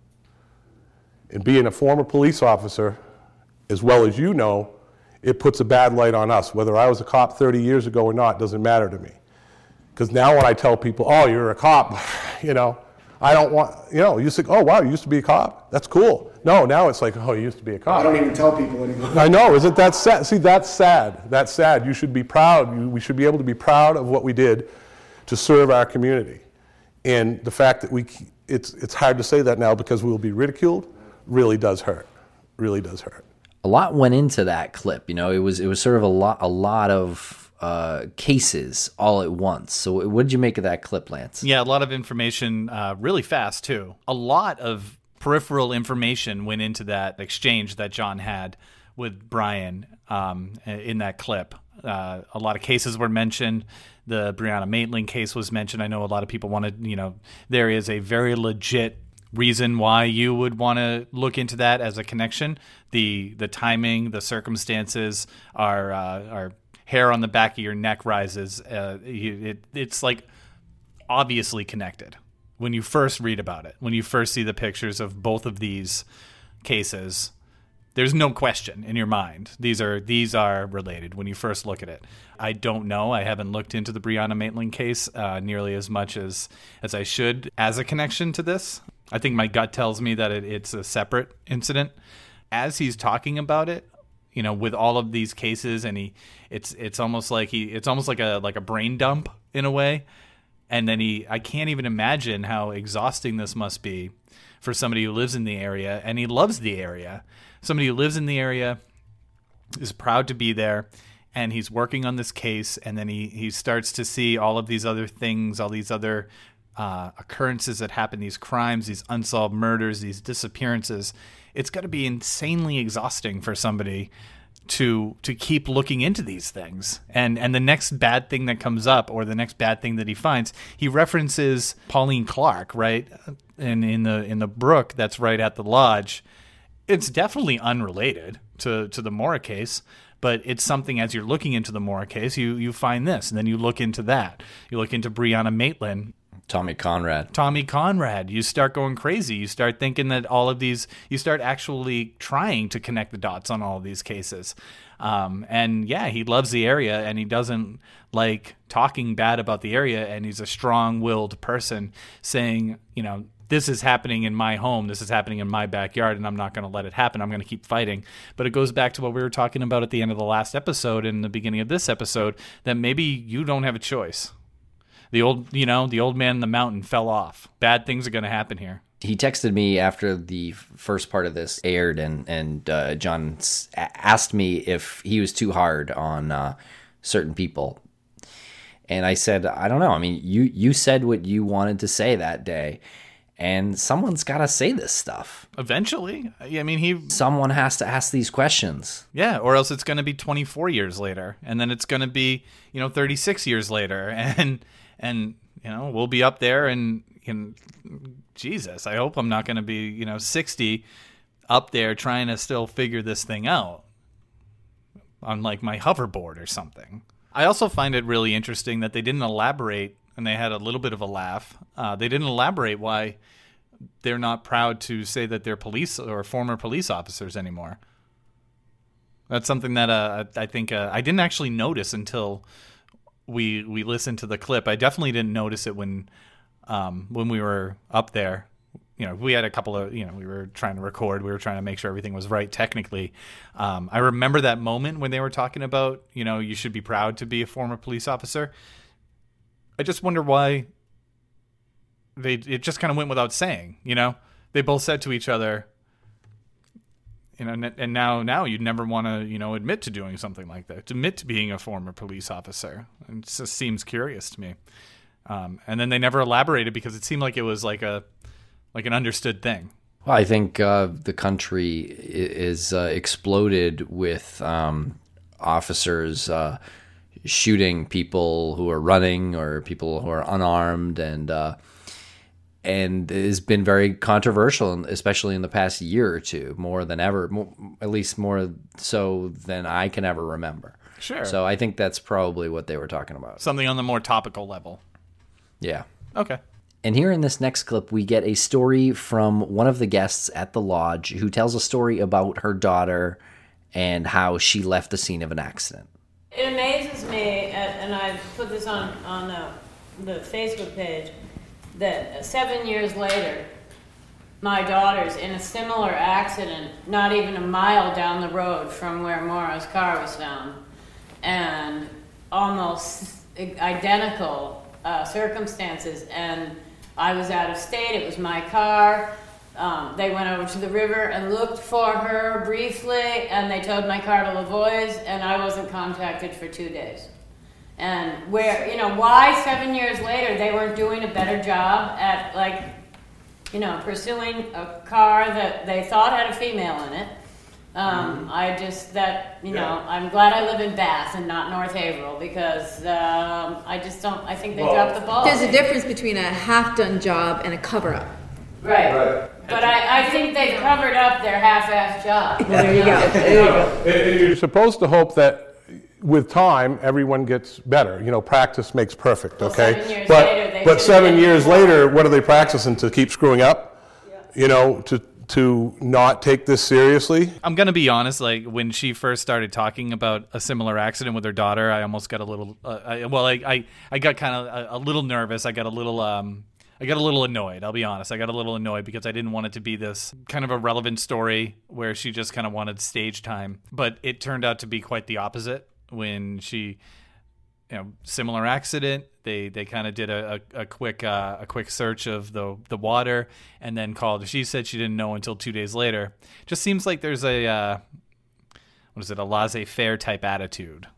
And being a former police officer, as well as you know, it puts a bad light on us. Whether I was a cop 30 years ago or not doesn't matter to me. Because now when I tell people, oh, you're a cop, you know, I don't want, you know, you say, oh, wow, you used to be a cop? That's cool. No, now it's like, oh, you used to be a cop. I don't even tell people anymore. I know, isn't that sad? See, that's sad. That's sad. You should be proud. We should be able to be proud of what we did to serve our community. And the fact that it's hard to say that now because we will be ridiculed really does hurt. Really does hurt. A lot went into that clip. You know, it was sort of a lot of cases all at once. So what did you make of that clip, Lance? Yeah, a lot of information really fast, too. A lot of peripheral information went into that exchange that John had with Brian in that clip. A lot of cases were mentioned. The Brianna Maitland case was mentioned. I know a lot of people wanted, you know, there is a very legit reason why you would want to look into that as a connection. The timing, the circumstances, our hair on the back of your neck rises. It's like obviously connected when you first read about it. When you first see the pictures of both of these cases, there's no question in your mind. These are related when you first look at it. I don't know. I haven't looked into the Brianna Maitland case nearly as much as I should as a connection to this. I think my gut tells me that it's a separate incident. As he's talking about it, you know, with all of these cases, and it's almost like a brain dump in a way. And then I can't even imagine how exhausting this must be for somebody who lives in the area, and he loves the area. Somebody who lives in the area is proud to be there, and he's working on this case, and then he starts to see all of these other things, all these other occurrences that happen, these crimes, these unsolved murders, these disappearances. It's got to be insanely exhausting for somebody to keep looking into these things. And the next bad thing that comes up, or the next bad thing that he finds, he references Pauline Clark, right? And in the brook that's right at the lodge. It's definitely unrelated to the Mora case, but it's something, as you're looking into the Mora case, you find this, and then you look into that. You look into Brianna Maitland. Tommy Conrad. You start going crazy. You start thinking that all of these, you start actually trying to connect the dots on all of these cases. And yeah, he loves the area, and he doesn't like talking bad about the area, and he's a strong-willed person saying, you know, this is happening in my home, this is happening in my backyard, and I'm not going to let it happen. I'm going to keep fighting. But it goes back to what we were talking about at the end of the last episode and the beginning of this episode, that maybe you don't have a choice. The old man in the mountain fell off. Bad things are going to happen here. He texted me after the first part of this aired, and John asked me if he was too hard on certain people. And I said, I don't know. I mean, you said what you wanted to say that day, and someone's got to say this stuff. Eventually. I mean, someone has to ask these questions. Yeah, or else it's going to be 24 years later, and then it's going to be, 36 years later, and we'll be up there, and Jesus, I hope I'm not going to be 60 up there trying to still figure this thing out on like my hoverboard or something. I also find it really interesting that they didn't elaborate, and they had a little bit of a laugh. They didn't elaborate why they're not proud to say that they're police or former police officers anymore. That's something that I think I didn't actually notice until we listened to the clip. I definitely didn't notice it when we were up there. We had a couple of, we were trying to record. We were trying to make sure everything was right technically. I remember that moment when they were talking about, you should be proud to be a former police officer. I just wonder why it just kind of went without saying, They both said to each other, and now you'd never want to, admit to doing something like that, to admit to being a former police officer. It just seems curious to me. And then they never elaborated because it seemed like it was like an understood thing. Well, I think the country is exploded with officers shooting people who are running or people who are unarmed, and it has been very controversial, especially in the past year or two, more than ever, at least more so than I can ever remember. Sure. So I think that's probably what they were talking about. Something on the more topical level. Yeah. Okay. And here in this next clip, we get a story from one of the guests at the lodge who tells a story about her daughter and how she left the scene of an accident. It amazes me, and I put this on the Facebook page, that 7 years later, my daughter's in a similar accident, not even a mile down the road from where Maura's car was found, and almost identical circumstances. And I was out of state, it was my car. They went over to the river and looked for her briefly, and they towed my car to Lavoie's, and I wasn't contacted for 2 days. And why 7 years later they weren't doing a better job at, pursuing a car that they thought had a female in it. I'm glad I live in Bath and not North Haverhill, because I think they dropped the ball. There's a difference between a half-done job and a cover-up. Right. But I think they've covered up their half-assed job. Well, there you go. And you're supposed to hope that with time, everyone gets better. Practice makes perfect, okay? 7 years later, but 7 years later, what are they practicing, to keep screwing up? Yeah. To not take this seriously? I'm going to be honest, when she first started talking about a similar accident with her daughter, I almost got a little, I got kind of a little nervous. I got a little annoyed, I'll be honest. I got a little annoyed because I didn't want it to be this kind of a relevant story where she just kind of wanted stage time. But it turned out to be quite the opposite when she, similar accident. They kind of did a quick search of the water and then called. She said she didn't know until 2 days later. Just seems like there's a laissez-faire type attitude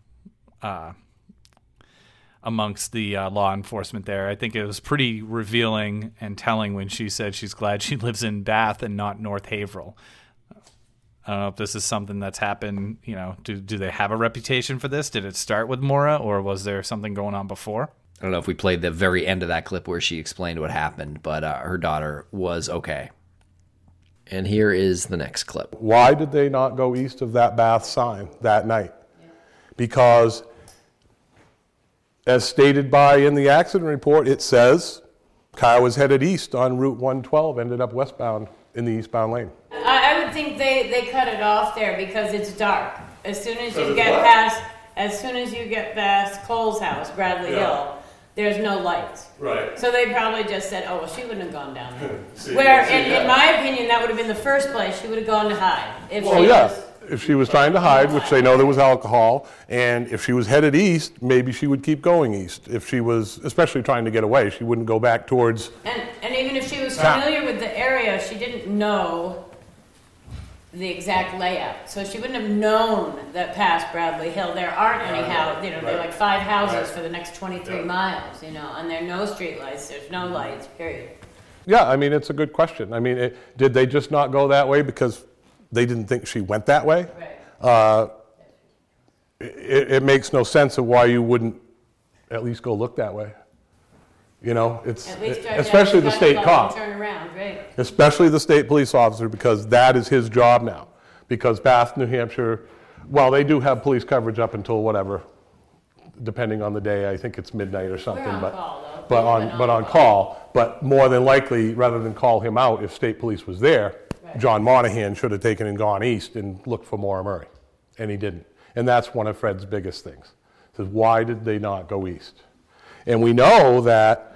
amongst the law enforcement there. I think it was pretty revealing and telling when she said she's glad she lives in Bath and not North Haverhill. I don't know if this is something that's happened. Do they have a reputation for this? Did it start with Maura, or was there something going on before? I don't know if we played the very end of that clip where she explained what happened, but her daughter was okay. And here is the next clip. Why did they not go east of that Bath sign that night? Because, as stated in the accident report, it says car was headed east on Route 112, ended up westbound in the eastbound lane. I would think they cut it off there because it's dark. As soon as you get past Cole's house, Bradley Hill, there's no lights. Right. So they probably just said, oh, well, she wouldn't have gone down there. In my opinion, that would have been the first place she would have gone to hide. If she was trying to hide, which they know there was alcohol, and if she was headed east, maybe she would keep going east. If she was especially trying to get away, she wouldn't go back towards... And even if she was familiar with the area, she didn't know the exact layout. So she wouldn't have known that past Bradley Hill there aren't any houses, there are like 5 houses for the next 23 miles, and there are no street lights, there's no lights, period. Yeah, it's a good question. Did they just not go that way because they didn't think she went that way? Right. It makes no sense of why you wouldn't at least go look that way. You know, it's At least drive especially down the state and cop, turn around, right? especially the state police officer, because that is his job now. Because Bath, New Hampshire, well, they do have police coverage up until whatever, depending on the day. I think it's midnight or something. We're on but call, though. but We've been on call. But more than likely, rather than call him out, if state police was there, Right. John Monahan should have taken and gone east and looked for Maura Murray, and he didn't. And that's one of Fred's biggest things. He says, why did they not go east? And we know that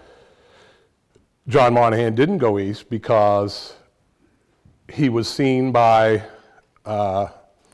John Monahan didn't go east because he was seen by the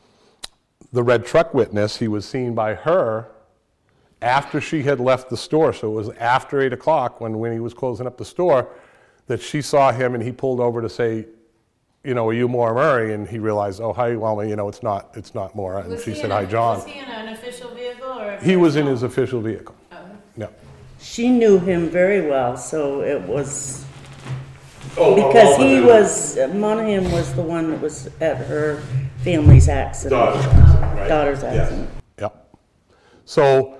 red truck witness. He was seen by her after she had left the store. So it was after 8 o'clock when he was closing up the store that she saw him, and he pulled over to say, you know, are you Maura Murray? And he realized, oh, hi, well, you know, it's not Maura. And she said, hi, John. Was he in an official vehicle or? He was in his official vehicle. Oh. Yeah. She knew him very well, so it was, Oh, because he was, Monahan was the one that was at her family's accident. Daughter's accident. Yep. So,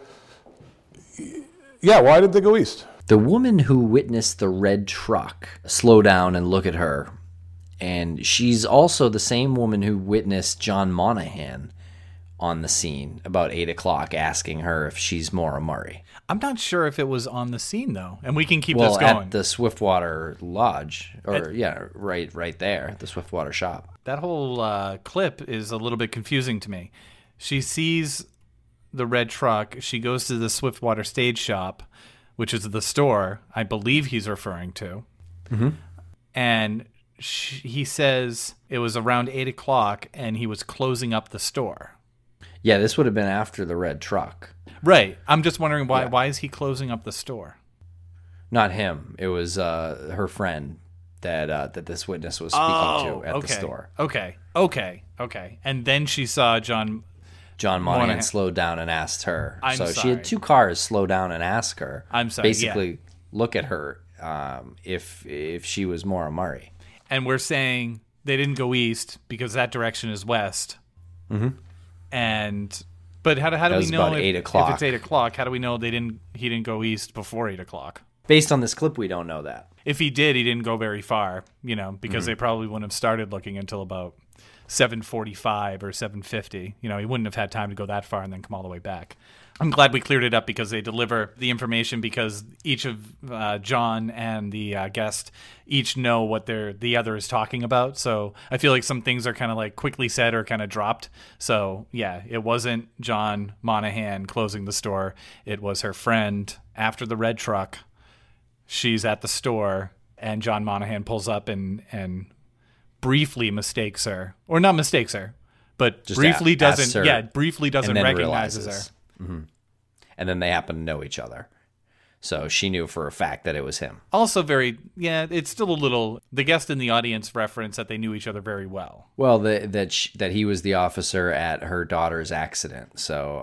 yeah, why did they go east? The woman who witnessed the red truck slow down and look at her, and she's also the same woman who witnessed John Monahan on the scene about 8 o'clock asking her if she's Maura Murray. I'm not sure if it was on the scene, though, and we can keep Well, this going. at the Swiftwater Lodge, or right there, the Swiftwater shop. That whole clip is a little bit confusing to me. She sees the red truck. She goes to the Swiftwater Stage Shop, which is the store I believe he's referring to. Mm-hmm. And he says it was around 8 o'clock and he was closing up the store. Yeah, this would have been after the red truck. Right. I'm just wondering why is he closing up the store? Not him. It was her friend that this witness was speaking to at the store. Okay. And then she saw John Monahan slowed down and asked her. I'm so she sorry. had two cars slow down and ask her. I'm sorry, Basically, look at her if she was Maura Murray. And we're saying they didn't go east because that direction is west. Mm-hmm. But how do we know about 8 if o'clock. it's 8 o'clock? How do we know he didn't go east before 8 o'clock? Based on this clip, we don't know that. If he did, he didn't go very far, because they probably wouldn't have started looking until about 7:45 or 7:50. He wouldn't have had time to go that far and then come all the way back. I'm glad we cleared it up because they deliver the information because each of John and the guest each know what the other is talking about. So I feel like some things are kind of like quickly said or kind of dropped. So yeah, it wasn't John Monahan closing the store. It was her friend after the red truck. She's at the store and John Monahan pulls up and briefly mistakes her, or not mistakes her, but Just briefly asks her doesn't and then recognize her. realizes. Mm-hmm. And then they happen to know each other. So she knew for a fact that it was him. Also it's still a little, the guest in the audience reference that they knew each other very well. Well, that he was the officer at her daughter's accident. So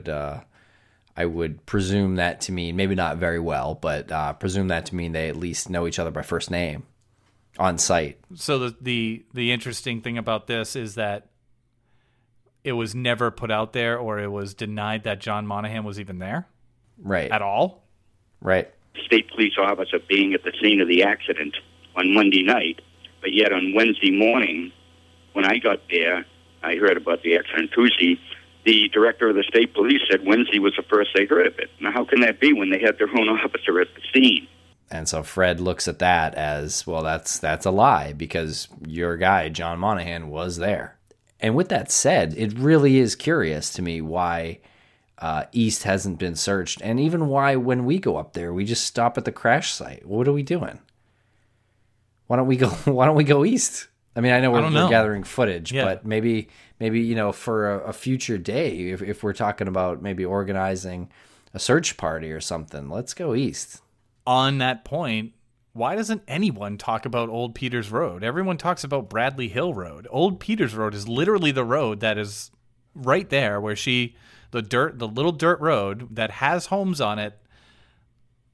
I would presume that to mean, maybe not very well, but presume that to mean they at least know each other by first name on site. So the interesting thing about this is that it was never put out there, or it was denied that John Monahan was even there. Right. At all. Right. State police officer being at the scene of the accident on Monday night, but yet on Wednesday morning, when I got there, I heard about the accident Tuesday. The director of the state police said Wednesday was the first they heard of it. Now, how can that be when they had their own officer at the scene? And so Fred looks at that as, well, that's a lie because your guy, John Monahan, was there. And with that said, it really is curious to me why East hasn't been searched, and even why when we go up there, we just stop at the crash site. What are we doing? Why don't we go east? I mean, I know we're gathering footage, but maybe for a future day, if we're talking about maybe organizing a search party or something, let's go east. On that point, why doesn't anyone talk about Old Peters Road? Everyone talks about Bradley Hill Road. Old Peters Road is literally the road that is right there where the little dirt road that has homes on it.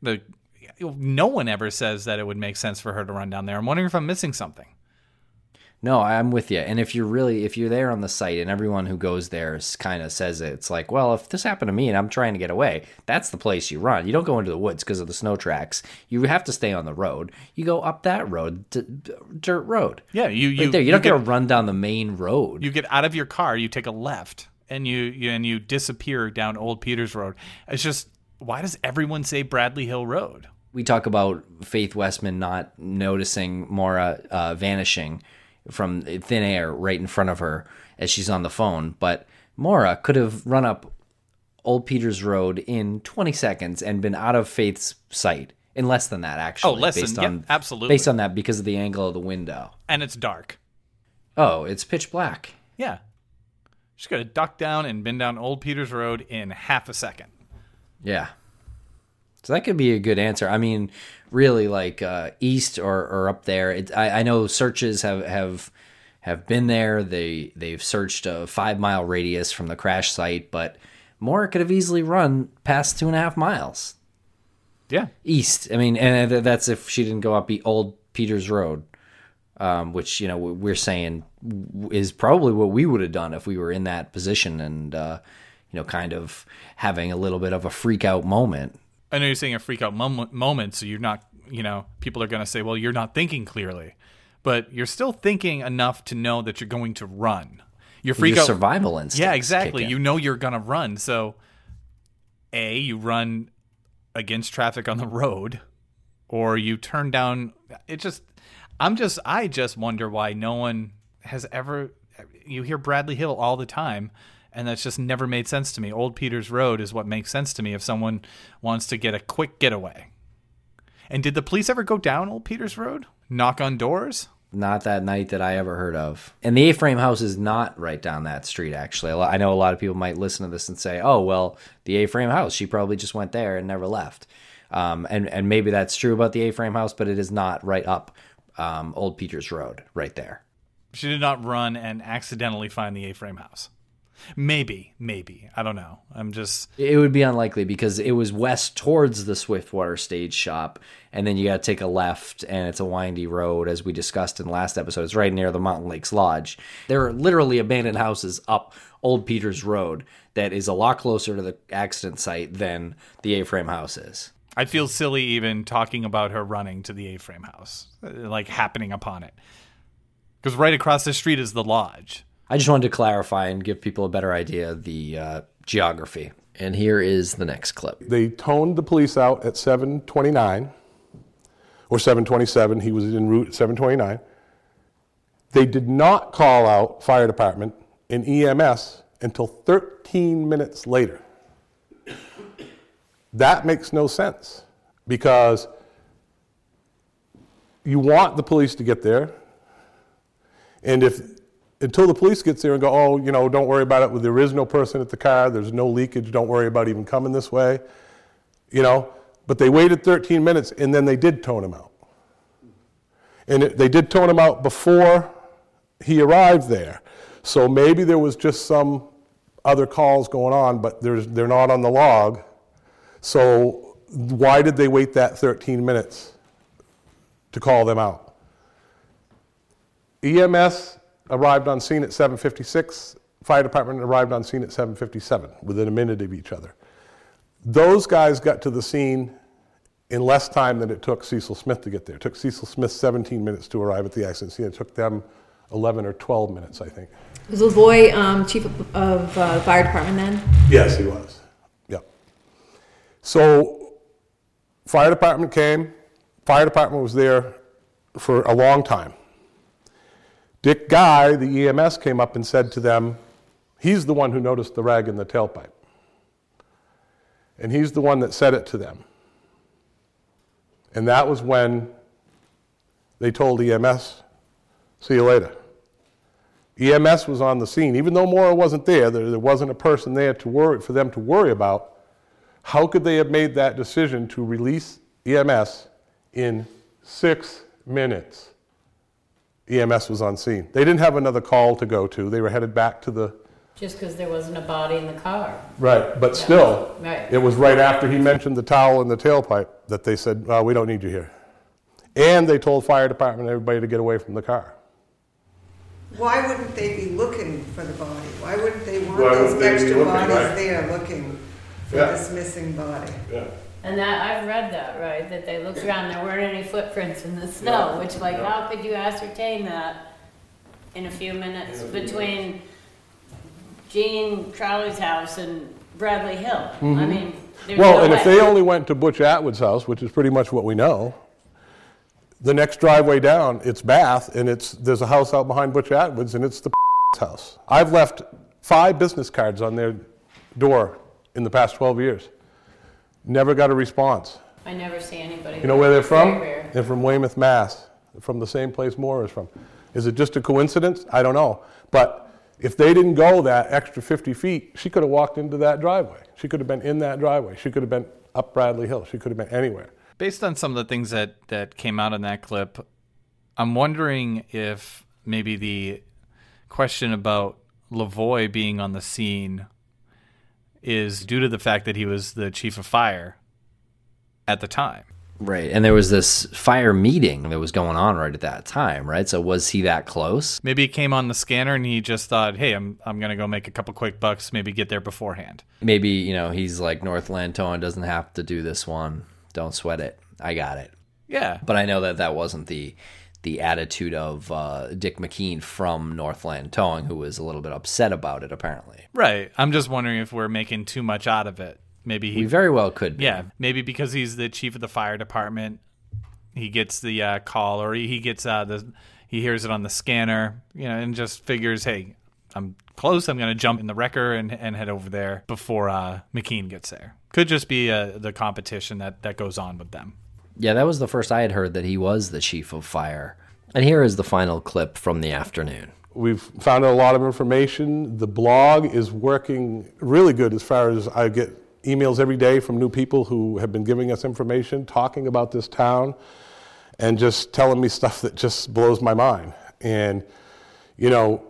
No one ever says that it would make sense for her to run down there. I'm wondering if I'm missing something. No, I'm with you. And if you're there on the site and everyone who goes there kind of says it, it's like, well, if this happened to me and I'm trying to get away, that's the place you run. You don't go into the woods because of the snow tracks. You have to stay on the road. You go up that road, dirt road. Yeah, you don't get to run down the main road. You get out of your car, you take a left, and you disappear down Old Peters Road. It's just, why does everyone say Bradley Hill Road? We talk about Faith Westman not noticing Maura vanishing from thin air right in front of her as she's on the phone, but Maura could have run up Old Peters Road in 20 seconds and been out of Faith's sight in less than that, actually. Oh, less than, absolutely. Based on that, because of the angle of the window. And it's dark. Oh, it's pitch black. Yeah. She's got to duck down and been down Old Peters Road in half a second. Yeah. So that could be a good answer. I mean, really, like east or up there. I know searches have been there. They've searched a 5-mile radius from the crash site, but Maura could have easily run past 2.5 miles. Yeah, east. I mean, and that's if she didn't go up Old Peters Road, which we're saying is probably what we would have done if we were in that position and kind of having a little bit of a freak out moment. I know you're saying a freak out moment, so you're not, people are going to say, well, you're not thinking clearly, but you're still thinking enough to know that you're going to run. Your survival instincts. Yeah, exactly. You know you're going to run. So, you run against traffic on the road, or you turn down. I just wonder why no one has ever. You hear Bradley Hill all the time. And that's just never made sense to me. Old Peters Road is what makes sense to me if someone wants to get a quick getaway. And did the police ever go down Old Peters Road? Knock on doors? Not that night that I ever heard of. And the A-frame house is not right down that street, actually. I know a lot of people might listen to this and say, oh, well, the A-frame house, she probably just went there and never left. And maybe that's true about the A-frame house, but it is not right up Old Peters Road right there. She did not run and accidentally find the A-frame house. Maybe. I don't know. It would be unlikely because it was west towards the Swiftwater Stage Shop, and then you got to take a left, and it's a windy road, as we discussed in the last episode. It's right near the Mountain Lakes Lodge. There are literally abandoned houses up Old Peters Road that is a lot closer to the accident site than the A-frame house is. I feel silly even talking about her running to the A-frame house, like happening upon it. Because right across the street is the lodge. I just wanted to clarify and give people a better idea of the geography. And here is the next clip. They toned the police out at 7:29 or 7:27. He was en route at 7:29. They did not call out fire department and EMS until 13 minutes later. That makes no sense because you want the police to get there. And until the police gets there and go, oh, don't worry about it. There is no person at the car. There's no leakage. Don't worry about even coming this way. But they waited 13 minutes, and then they did tone him out. And they did tone him out before he arrived there. So maybe there was just some other calls going on, but they're not on the log. So why did they wait that 13 minutes to call them out? EMS arrived on scene at 7:56. Fire department arrived on scene at 7:57, within a minute of each other. Those guys got to the scene in less time than it took Cecil Smith to get there. It took Cecil Smith 17 minutes to arrive at the accident scene. It took them 11 or 12 minutes, I think. Was LaVoy chief of fire department then? Yes, he was. Yep. So fire department came. Fire department was there for a long time. Dick Guy, the EMS, came up and said to them, he's the one who noticed the rag in the tailpipe. And he's the one that said it to them. And that was when they told EMS, see you later. EMS was on the scene. Even though Maura wasn't there wasn't a person there for them to worry about. How could they have made that decision to release EMS in 6 minutes? EMS was on scene. They didn't have another call to go to. They were headed back to the... Just because there wasn't a body in the car. Right, but still, It was right after he mentioned the towel and the tailpipe that they said, we don't need you here. And they told fire department and everybody to get away from the car. Why wouldn't they be looking for the body? Why wouldn't they want Why those wouldn't they be extra looking, bodies right? there looking for Yeah. this missing body? Yeah. And that, I've read that, right, that they looked around, there weren't any footprints in the snow, which like, how could you ascertain that in a few minutes between Gene Crowley's house and Bradley Hill? I mean, there's Well, no and way. if they only went to Butch Atwood's house, which is pretty much what we know, the next driveway down, it's Bath, and there's a house out behind Butch Atwood's, and it's the house. I've left 5 business cards on their door in the past 12 years. Never got a response. I never see anybody. You know where they're from? Very rare. They're from Weymouth, Mass. They're from the same place Maura is from. Is it just a coincidence? I don't know. But if they didn't go that extra 50 feet, she could have walked into that driveway. She could have been in that driveway. She could have been up Bradley Hill. She could have been anywhere. Based on some of the things that came out in that clip, I'm wondering if maybe the question about Lavoie being on the scene is due to the fact that he was the chief of fire at the time. Right. And there was this fire meeting that was going on right at that time, right? So was he that close? Maybe he came on the scanner and he just thought, hey, I'm going to go make a couple quick bucks, maybe get there beforehand. Maybe, you know, he's like, North Lantoan doesn't have to do this one. Don't sweat it. I got it. Yeah. But I know that wasn't the attitude of Dick McKean from North Lantoan, who was a little bit upset about it, apparently. Right. I'm just wondering if we're making too much out of it. Maybe We very well could be. Yeah, maybe because he's the chief of the fire department, he gets the call, or he gets he hears it on the scanner, you know, and just figures, hey, I'm close. I'm going to jump in the wrecker and head over there before McKean gets there. Could just be the competition that goes on with them. Yeah, that was the first I had heard that he was the chief of fire. And here is the final clip from the afternoon. We've found out a lot of information. The blog is working really good as far as I get emails every day from new people who have been giving us information, talking about this town, and just telling me stuff that just blows my mind. And, you know,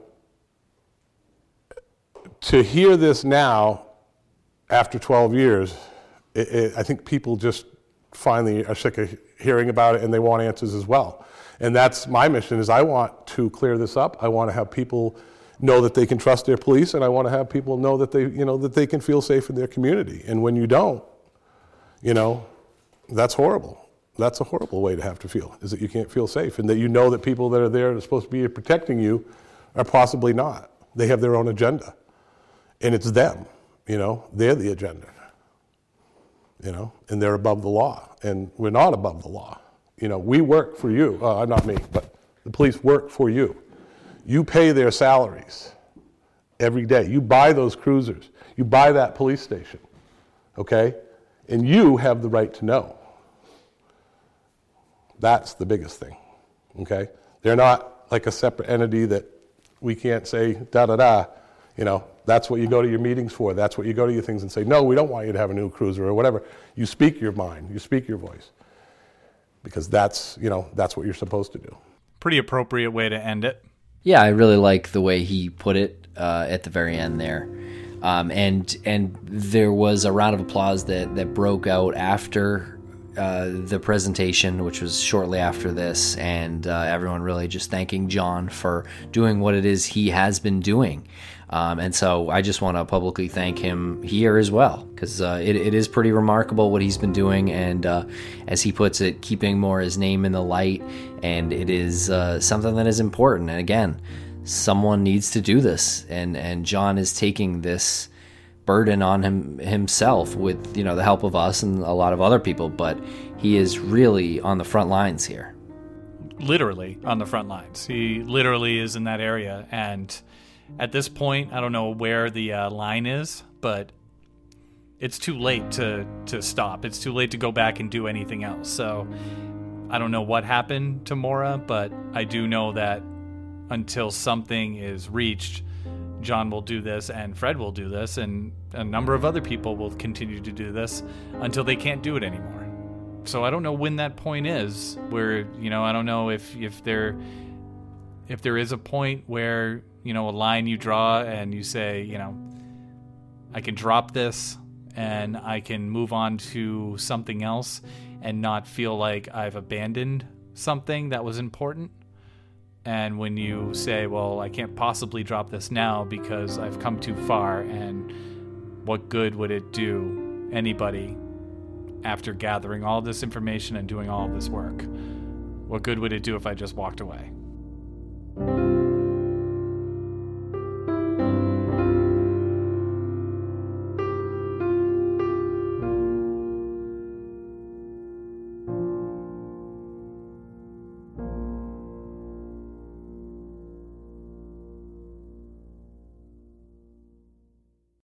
to hear this now, after 12 years, I think people just finally are sick of hearing about it, and they want answers as well. And that's my mission, is I want to clear this up. I want to have people know that they can trust their police, and I want to have people know that they can feel safe in their community. And when you don't, you know, that's horrible. That's a horrible way to have to feel, is that you can't feel safe, and that you know that people that are there that are supposed to be protecting you are possibly not. They have their own agenda, and it's them. You know, they're the agenda. You know, and they're above the law, and we're not above the law. You know, we work for you. Not me, but the police work for you. You pay their salaries every day. You buy those cruisers. You buy that police station, okay? And you have the right to know. That's the biggest thing, okay? They're not like a separate entity that we can't say da-da-da. You know, that's what you go to your meetings for. That's what you go to your things and say, no, we don't want you to have a new cruiser or whatever. You speak your mind. You speak your voice. Because that's what you're supposed to do. Pretty appropriate way to end it. Yeah, I really like the way he put it at the very end there. And there was a round of applause that broke out after the presentation, which was shortly after this, and everyone really just thanking John for doing what it is he has been doing. And so I just want to publicly thank him here as well, because it is pretty remarkable what he's been doing, and as he puts it, keeping more his name in the light, and it is something that is important. And again, someone needs to do this, and John is taking this burden on himself with, you know, the help of us and a lot of other people, but he is really on the front lines here. Literally on the front lines. He literally is in that area, and at this point, I don't know where the line is, but it's too late to stop. It's too late to go back and do anything else. So I don't know what happened to Maura, but I do know that until something is reached, John will do this, and Fred will do this, and a number of other people will continue to do this until they can't do it anymore. So I don't know when that point is, where, you know, I don't know if there is a point where, you know, a line you draw and you say, you know, I can drop this and I can move on to something else and not feel like I've abandoned something that was important. And when you say, well, I can't possibly drop this now because I've come too far, and what good would it do anybody after gathering all this information and doing all this work? What good would it do if I just walked away?